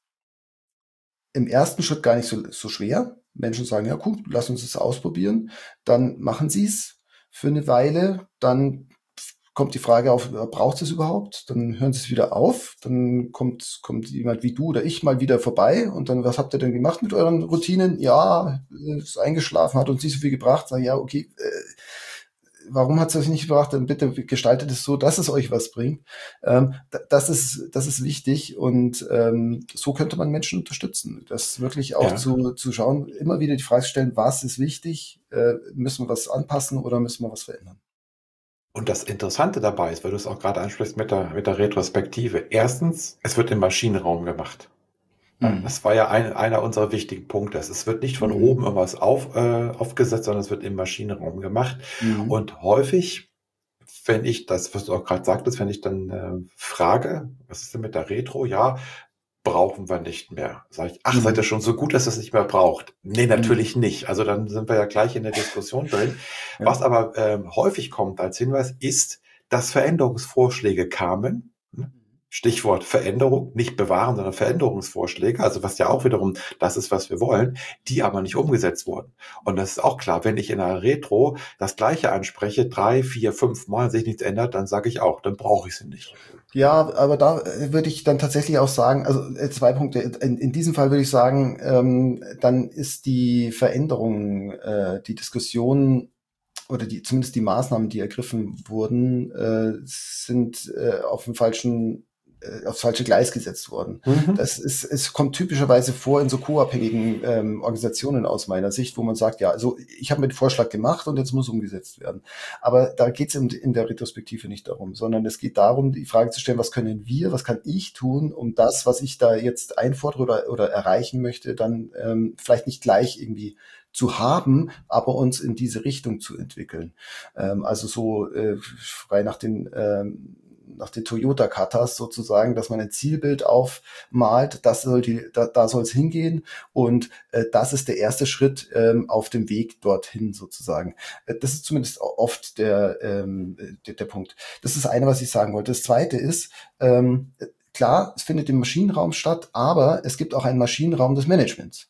S2: im ersten Schritt gar nicht so, so schwer. Menschen sagen, ja gut, lass uns das ausprobieren. Dann machen sie es für eine Weile, dann kommt die Frage auf, braucht es überhaupt? Dann hören sie es wieder auf. Dann kommt, kommt jemand wie du oder ich mal wieder vorbei und dann, was habt ihr denn gemacht mit euren Routinen? Ja, ist eingeschlafen, hat uns nicht so viel gebracht. Sag, ja, okay, äh, warum hat es euch nicht gebracht? Dann bitte gestaltet es so, dass es euch was bringt. Ähm, das ist, das ist wichtig und ähm, so könnte man Menschen unterstützen. Das wirklich auch
S1: ja.
S2: zu, zu schauen, immer wieder die Frage stellen, was ist wichtig? Äh, müssen wir was anpassen oder müssen wir was verändern?
S1: Und das Interessante dabei ist, weil du es auch gerade ansprichst mit der, mit der Retrospektive. Erstens, es wird im Maschinenraum gemacht. Ja,
S2: Mhm.
S1: das war ja ein, einer unserer wichtigen Punkte. Es wird nicht von
S2: Mhm.
S1: oben irgendwas auf, äh, aufgesetzt, sondern es wird im Maschinenraum gemacht.
S2: Mhm.
S1: Und häufig, wenn ich das, was du auch gerade sagtest, wenn ich dann äh, frage, was ist denn mit der Retro? Ja, brauchen wir nicht mehr. Sag ich, ach, seid ihr
S2: Mhm.
S1: schon so gut, dass ihr es nicht mehr braucht? Nee,
S2: Mhm.
S1: natürlich nicht. Also dann sind wir ja gleich in der Diskussion drin.
S2: Ja.
S1: Was aber ähm, häufig kommt als Hinweis ist, dass Veränderungsvorschläge kamen. ne? Stichwort Veränderung, nicht bewahren, sondern Veränderungsvorschläge, also was ja auch wiederum das ist, was wir wollen, die aber nicht umgesetzt wurden. Und das ist auch klar, wenn ich in einer Retro das Gleiche anspreche, drei, vier, fünf Mal sich nichts ändert, dann sage ich auch, dann brauche ich sie nicht.
S2: Ja, aber da äh, würde ich dann tatsächlich auch sagen, also äh, zwei Punkte. In, in diesem Fall würde ich sagen, ähm, dann ist die Veränderung, äh, die Diskussion oder die zumindest die Maßnahmen, die ergriffen wurden, äh, sind äh, auf dem falschen äh, aufs falsche Gleis gesetzt worden.
S1: Mhm.
S2: Das ist, es kommt typischerweise vor in so co-abhängigen ähm, Organisationen aus meiner Sicht, wo man sagt, ja, also ich habe mir den Vorschlag gemacht und jetzt muss umgesetzt werden. Aber da geht es in, in der Retrospektive nicht darum, sondern es geht darum, die Frage zu stellen, was können wir, was kann ich tun, um das, was ich da jetzt einfordere oder, oder erreichen möchte, dann ähm, vielleicht nicht gleich irgendwie zu haben, aber uns in diese Richtung zu entwickeln. Ähm, also so äh, frei nach den ähm, nach den Toyota-Katas sozusagen, dass man ein Zielbild aufmalt, das soll die, da, da soll es hingehen und äh, das ist der erste Schritt ähm, auf dem Weg dorthin sozusagen. Äh, das ist zumindest oft der, ähm, der, der Punkt. Das ist das eine, was ich sagen wollte. Das zweite ist, ähm, klar, es findet im Maschinenraum statt, aber es gibt auch einen Maschinenraum des Managements.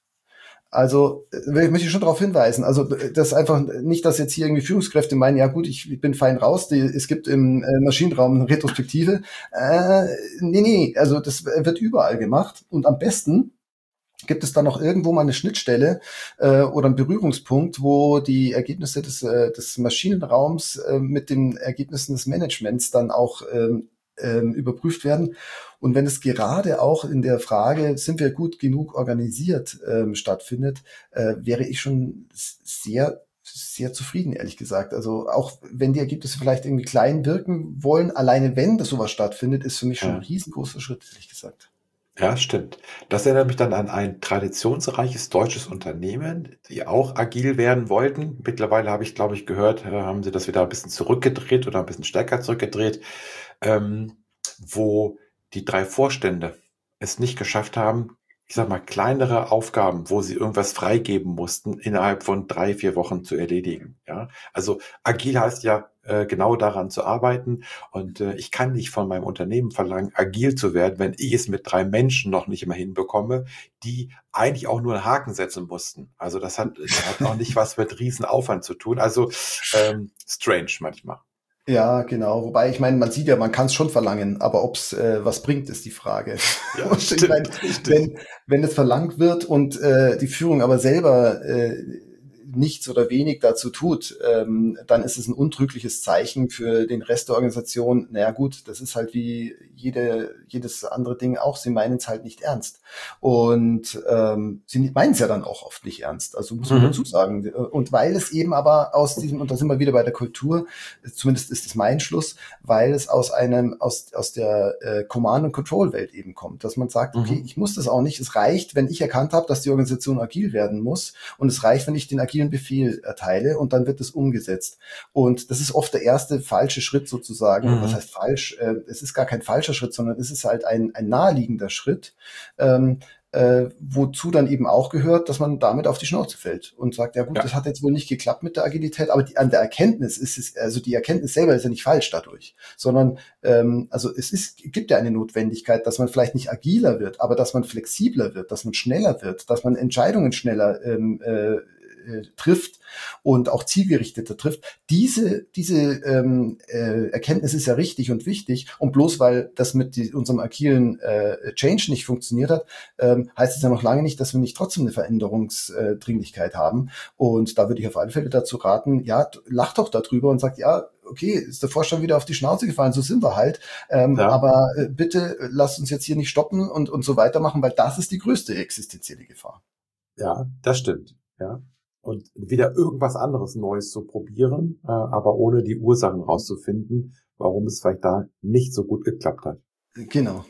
S2: Also äh, möchte ich schon darauf hinweisen. Also das ist einfach nicht, dass jetzt hier irgendwie Führungskräfte meinen, ja gut, ich, ich bin fein raus, die, es gibt im äh, Maschinenraum eine Retrospektive. Äh, nee, nee, also das wird überall gemacht. Und am besten gibt es dann noch irgendwo mal eine Schnittstelle äh, oder einen Berührungspunkt, wo die Ergebnisse des, äh, des Maschinenraums äh, mit den Ergebnissen des Managements dann auch ähm, ähm, überprüft werden. Und wenn es gerade auch in der Frage, sind wir gut genug organisiert, ähm, stattfindet, äh, wäre ich schon sehr sehr zufrieden, ehrlich gesagt. Also auch wenn die Ergebnisse vielleicht irgendwie klein wirken wollen, alleine wenn das sowas stattfindet, ist für mich schon ein
S1: Ja.
S2: riesengroßer Schritt, ehrlich gesagt.
S1: Ja, stimmt. Das erinnert mich dann an ein traditionsreiches deutsches Unternehmen, die auch agil werden wollten. Mittlerweile habe ich, glaube ich, gehört, äh, haben sie das wieder ein bisschen zurückgedreht oder ein bisschen stärker zurückgedreht, ähm, wo die drei Vorstände es nicht geschafft haben, ich sag mal, kleinere Aufgaben, wo sie irgendwas freigeben mussten, innerhalb von drei, vier Wochen zu erledigen. Ja, also agil heißt ja, äh, genau daran zu arbeiten. Und äh, ich kann nicht von meinem Unternehmen verlangen, agil zu werden, wenn ich es mit drei Menschen noch nicht immer hinbekomme, die eigentlich auch nur einen Haken setzen mussten. Also das hat, hat auch nicht was mit Riesenaufwand zu tun. Also ähm, strange manchmal.
S2: Ja, genau. Wobei, ich meine, man sieht ja, man kann es schon verlangen, aber ob's äh, was bringt, ist die Frage.
S1: Ja,
S2: Und ich meine,
S1: stimmt, richtig.
S2: wenn, wenn es verlangt wird und äh, die Führung aber selber äh, nichts oder wenig dazu tut, ähm, dann ist es ein untrügliches Zeichen für den Rest der Organisation. Naja gut, das ist halt wie jede, jedes andere Ding auch. Sie meinen es halt nicht ernst. Und ähm, sie meinen es ja dann auch oft nicht ernst. Also muss man dazu
S1: Mhm.
S2: sagen. Und weil es eben aber aus diesem, und da sind wir wieder bei der Kultur, zumindest ist es mein Schluss, weil es aus einem, aus, aus der äh, Command- und Control-Welt eben kommt, dass man sagt, okay,
S1: Mhm.
S2: ich muss das auch nicht. Es reicht, wenn ich erkannt habe, dass die Organisation agil werden muss, und es reicht, wenn ich den agilen Befehl erteile, und dann wird es umgesetzt. Und das ist oft der erste falsche Schritt sozusagen. Und was
S1: Mhm.
S2: heißt falsch? Äh, es ist gar kein falscher Schritt, sondern es ist halt ein, ein naheliegender Schritt. Ähm, äh, wozu dann eben auch gehört, dass man damit auf die Schnauze fällt und sagt, ja gut, das
S1: Ja,
S2: hat jetzt wohl nicht geklappt mit der Agilität, aber die, an der Erkenntnis ist es, also die Erkenntnis selber ist ja nicht falsch dadurch, sondern ähm, also es ist, gibt ja eine Notwendigkeit, dass man vielleicht nicht agiler wird, aber dass man flexibler wird, dass man schneller wird, dass man Entscheidungen schneller ähm, äh, äh, trifft und auch zielgerichteter trifft. Diese, diese ähm, äh, Erkenntnis ist ja richtig und wichtig. Und bloß weil das mit die, unserem agilen äh, Change nicht funktioniert hat, ähm, heißt es ja noch lange nicht, dass wir nicht trotzdem eine Veränderungsdringlichkeit haben. Und da würde ich auf alle Fälle dazu raten, ja, lacht doch darüber und sagt, ja, okay, ist der Vorstand wieder auf die Schnauze gefallen, so sind wir halt. Ähm,
S1: ja,
S2: aber äh, bitte äh, lasst uns jetzt hier nicht stoppen und, und so weitermachen, weil das ist die größte existenzielle Gefahr.
S1: ja, das stimmt. Ja. Und wieder irgendwas anderes Neues zu probieren, äh, aber ohne die Ursachen rauszufinden, warum es vielleicht da nicht so gut geklappt hat.
S2: Genau.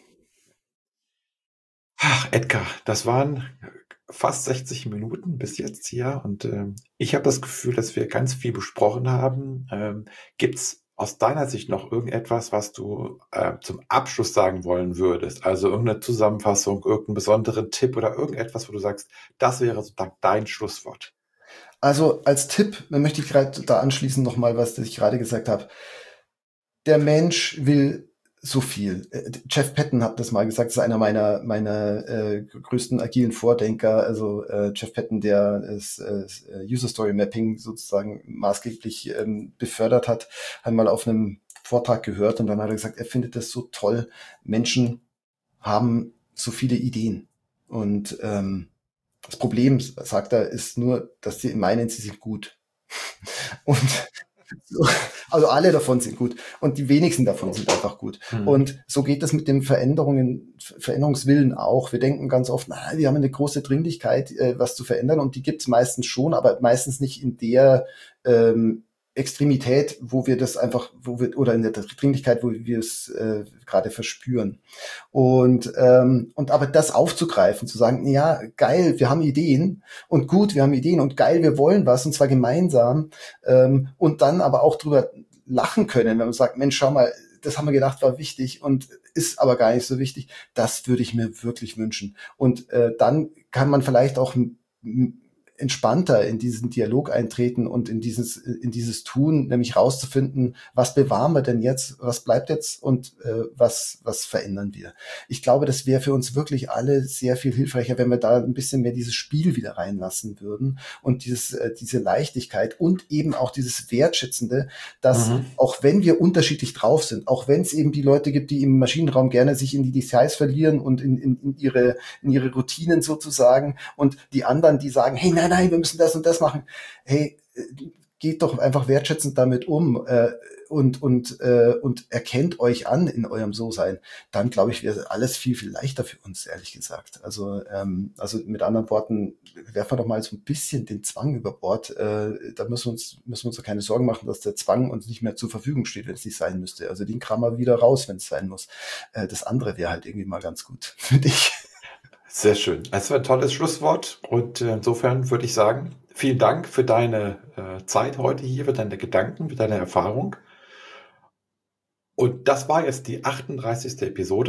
S1: Ach, Edgar, das waren fast sechzig Minuten bis jetzt hier und ähm, ich habe das Gefühl, dass wir ganz viel besprochen haben. Ähm, gibt's aus deiner Sicht noch irgendetwas, was du äh, zum Abschluss sagen wollen würdest? Also irgendeine Zusammenfassung, irgendeinen besonderen Tipp oder irgendetwas, wo du sagst, das wäre sozusagen dein Schlusswort.
S2: Also als Tipp möchte ich gerade da anschließen nochmal, was ich gerade gesagt habe. Der Mensch will so viel. Äh, Jeff Patton hat das mal gesagt, das ist einer meiner meiner äh, größten agilen Vordenker. Also äh, Jeff Patton, der das äh, User Story Mapping sozusagen maßgeblich ähm, befördert hat, einmal auf einem Vortrag gehört, und dann hat er gesagt, er findet das so toll. Menschen haben so viele Ideen, und ähm, das Problem, sagt er, ist nur, dass sie meinen, sie sind gut. Und so, also alle davon sind gut und die wenigsten davon sind einfach gut.
S1: Mhm.
S2: Und so geht das mit dem Veränderungen, Veränderungswillen auch. Wir denken ganz oft, na, wir haben eine große Dringlichkeit, äh, was zu verändern, und die gibt es meistens schon, aber meistens nicht in der ähm, Extremität, wo wir das einfach, wo wir, oder in der Dringlichkeit, wo wir es äh, gerade verspüren. Und, ähm, und aber das aufzugreifen, zu sagen, ja, geil, wir haben Ideen, und gut, wir haben Ideen, und geil, wir wollen was, und zwar gemeinsam, ähm, und dann aber auch drüber lachen können, wenn man sagt, Mensch, schau mal, das haben wir gedacht, war wichtig und ist aber gar nicht so wichtig. Das würde ich mir wirklich wünschen. Und äh, dann kann man vielleicht auch m- m- entspannter in diesen Dialog eintreten und in dieses in dieses Tun, nämlich rauszufinden, was bewahren wir denn jetzt, was bleibt jetzt, und äh, was was verändern wir. Ich glaube, das wäre für uns wirklich alle sehr viel hilfreicher, wenn wir da ein bisschen mehr dieses Spiel wieder reinlassen würden, und dieses äh, diese Leichtigkeit und eben auch dieses Wertschätzende, dass
S1: Mhm.
S2: auch wenn wir unterschiedlich drauf sind, auch wenn es eben die Leute gibt, die im Maschinenraum gerne sich in die Details verlieren und in, in, in ihre in ihre Routinen sozusagen, und die anderen, die sagen, hey, nein, nein, wir müssen das und das machen. Hey, äh, geht doch einfach wertschätzend damit um, äh, und und äh, und erkennt euch an in eurem So-Sein. Dann glaube ich, wäre alles viel viel leichter für uns, ehrlich gesagt. Also ähm, also mit anderen Worten, werfen wir doch mal so ein bisschen den Zwang über Bord. Äh, da müssen wir uns müssen wir uns keine Sorgen machen, dass der Zwang uns nicht mehr zur Verfügung steht, wenn es nicht sein müsste. Also den kramen wir wieder raus, wenn es sein muss. Äh, das andere wäre halt irgendwie mal ganz gut für dich.
S1: Sehr schön. Das war ein tolles Schlusswort und äh, insofern würde ich sagen, vielen Dank für deine äh, Zeit heute hier, für deine Gedanken, für deine Erfahrung. Und das war jetzt die achtunddreißigste Episode.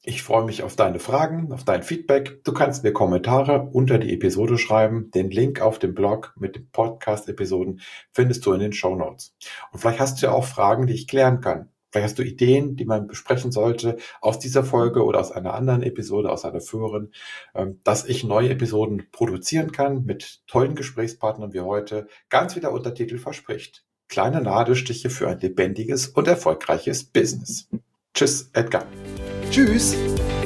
S1: Ich freue mich auf deine Fragen, auf dein Feedback. Du kannst mir Kommentare unter die Episode schreiben. Den Link auf dem Blog mit den Podcast-Episoden findest du in den Shownotes. Und vielleicht hast du ja auch Fragen, die ich klären kann. Vielleicht hast du Ideen, die man besprechen sollte aus dieser Folge oder aus einer anderen Episode, aus einer früheren, ähm, dass ich neue Episoden produzieren kann mit tollen Gesprächspartnern wie heute, ganz wie der Untertitel verspricht. Kleine Nadelstiche für ein lebendiges und erfolgreiches Business. Tschüss, Edgar.
S2: Tschüss!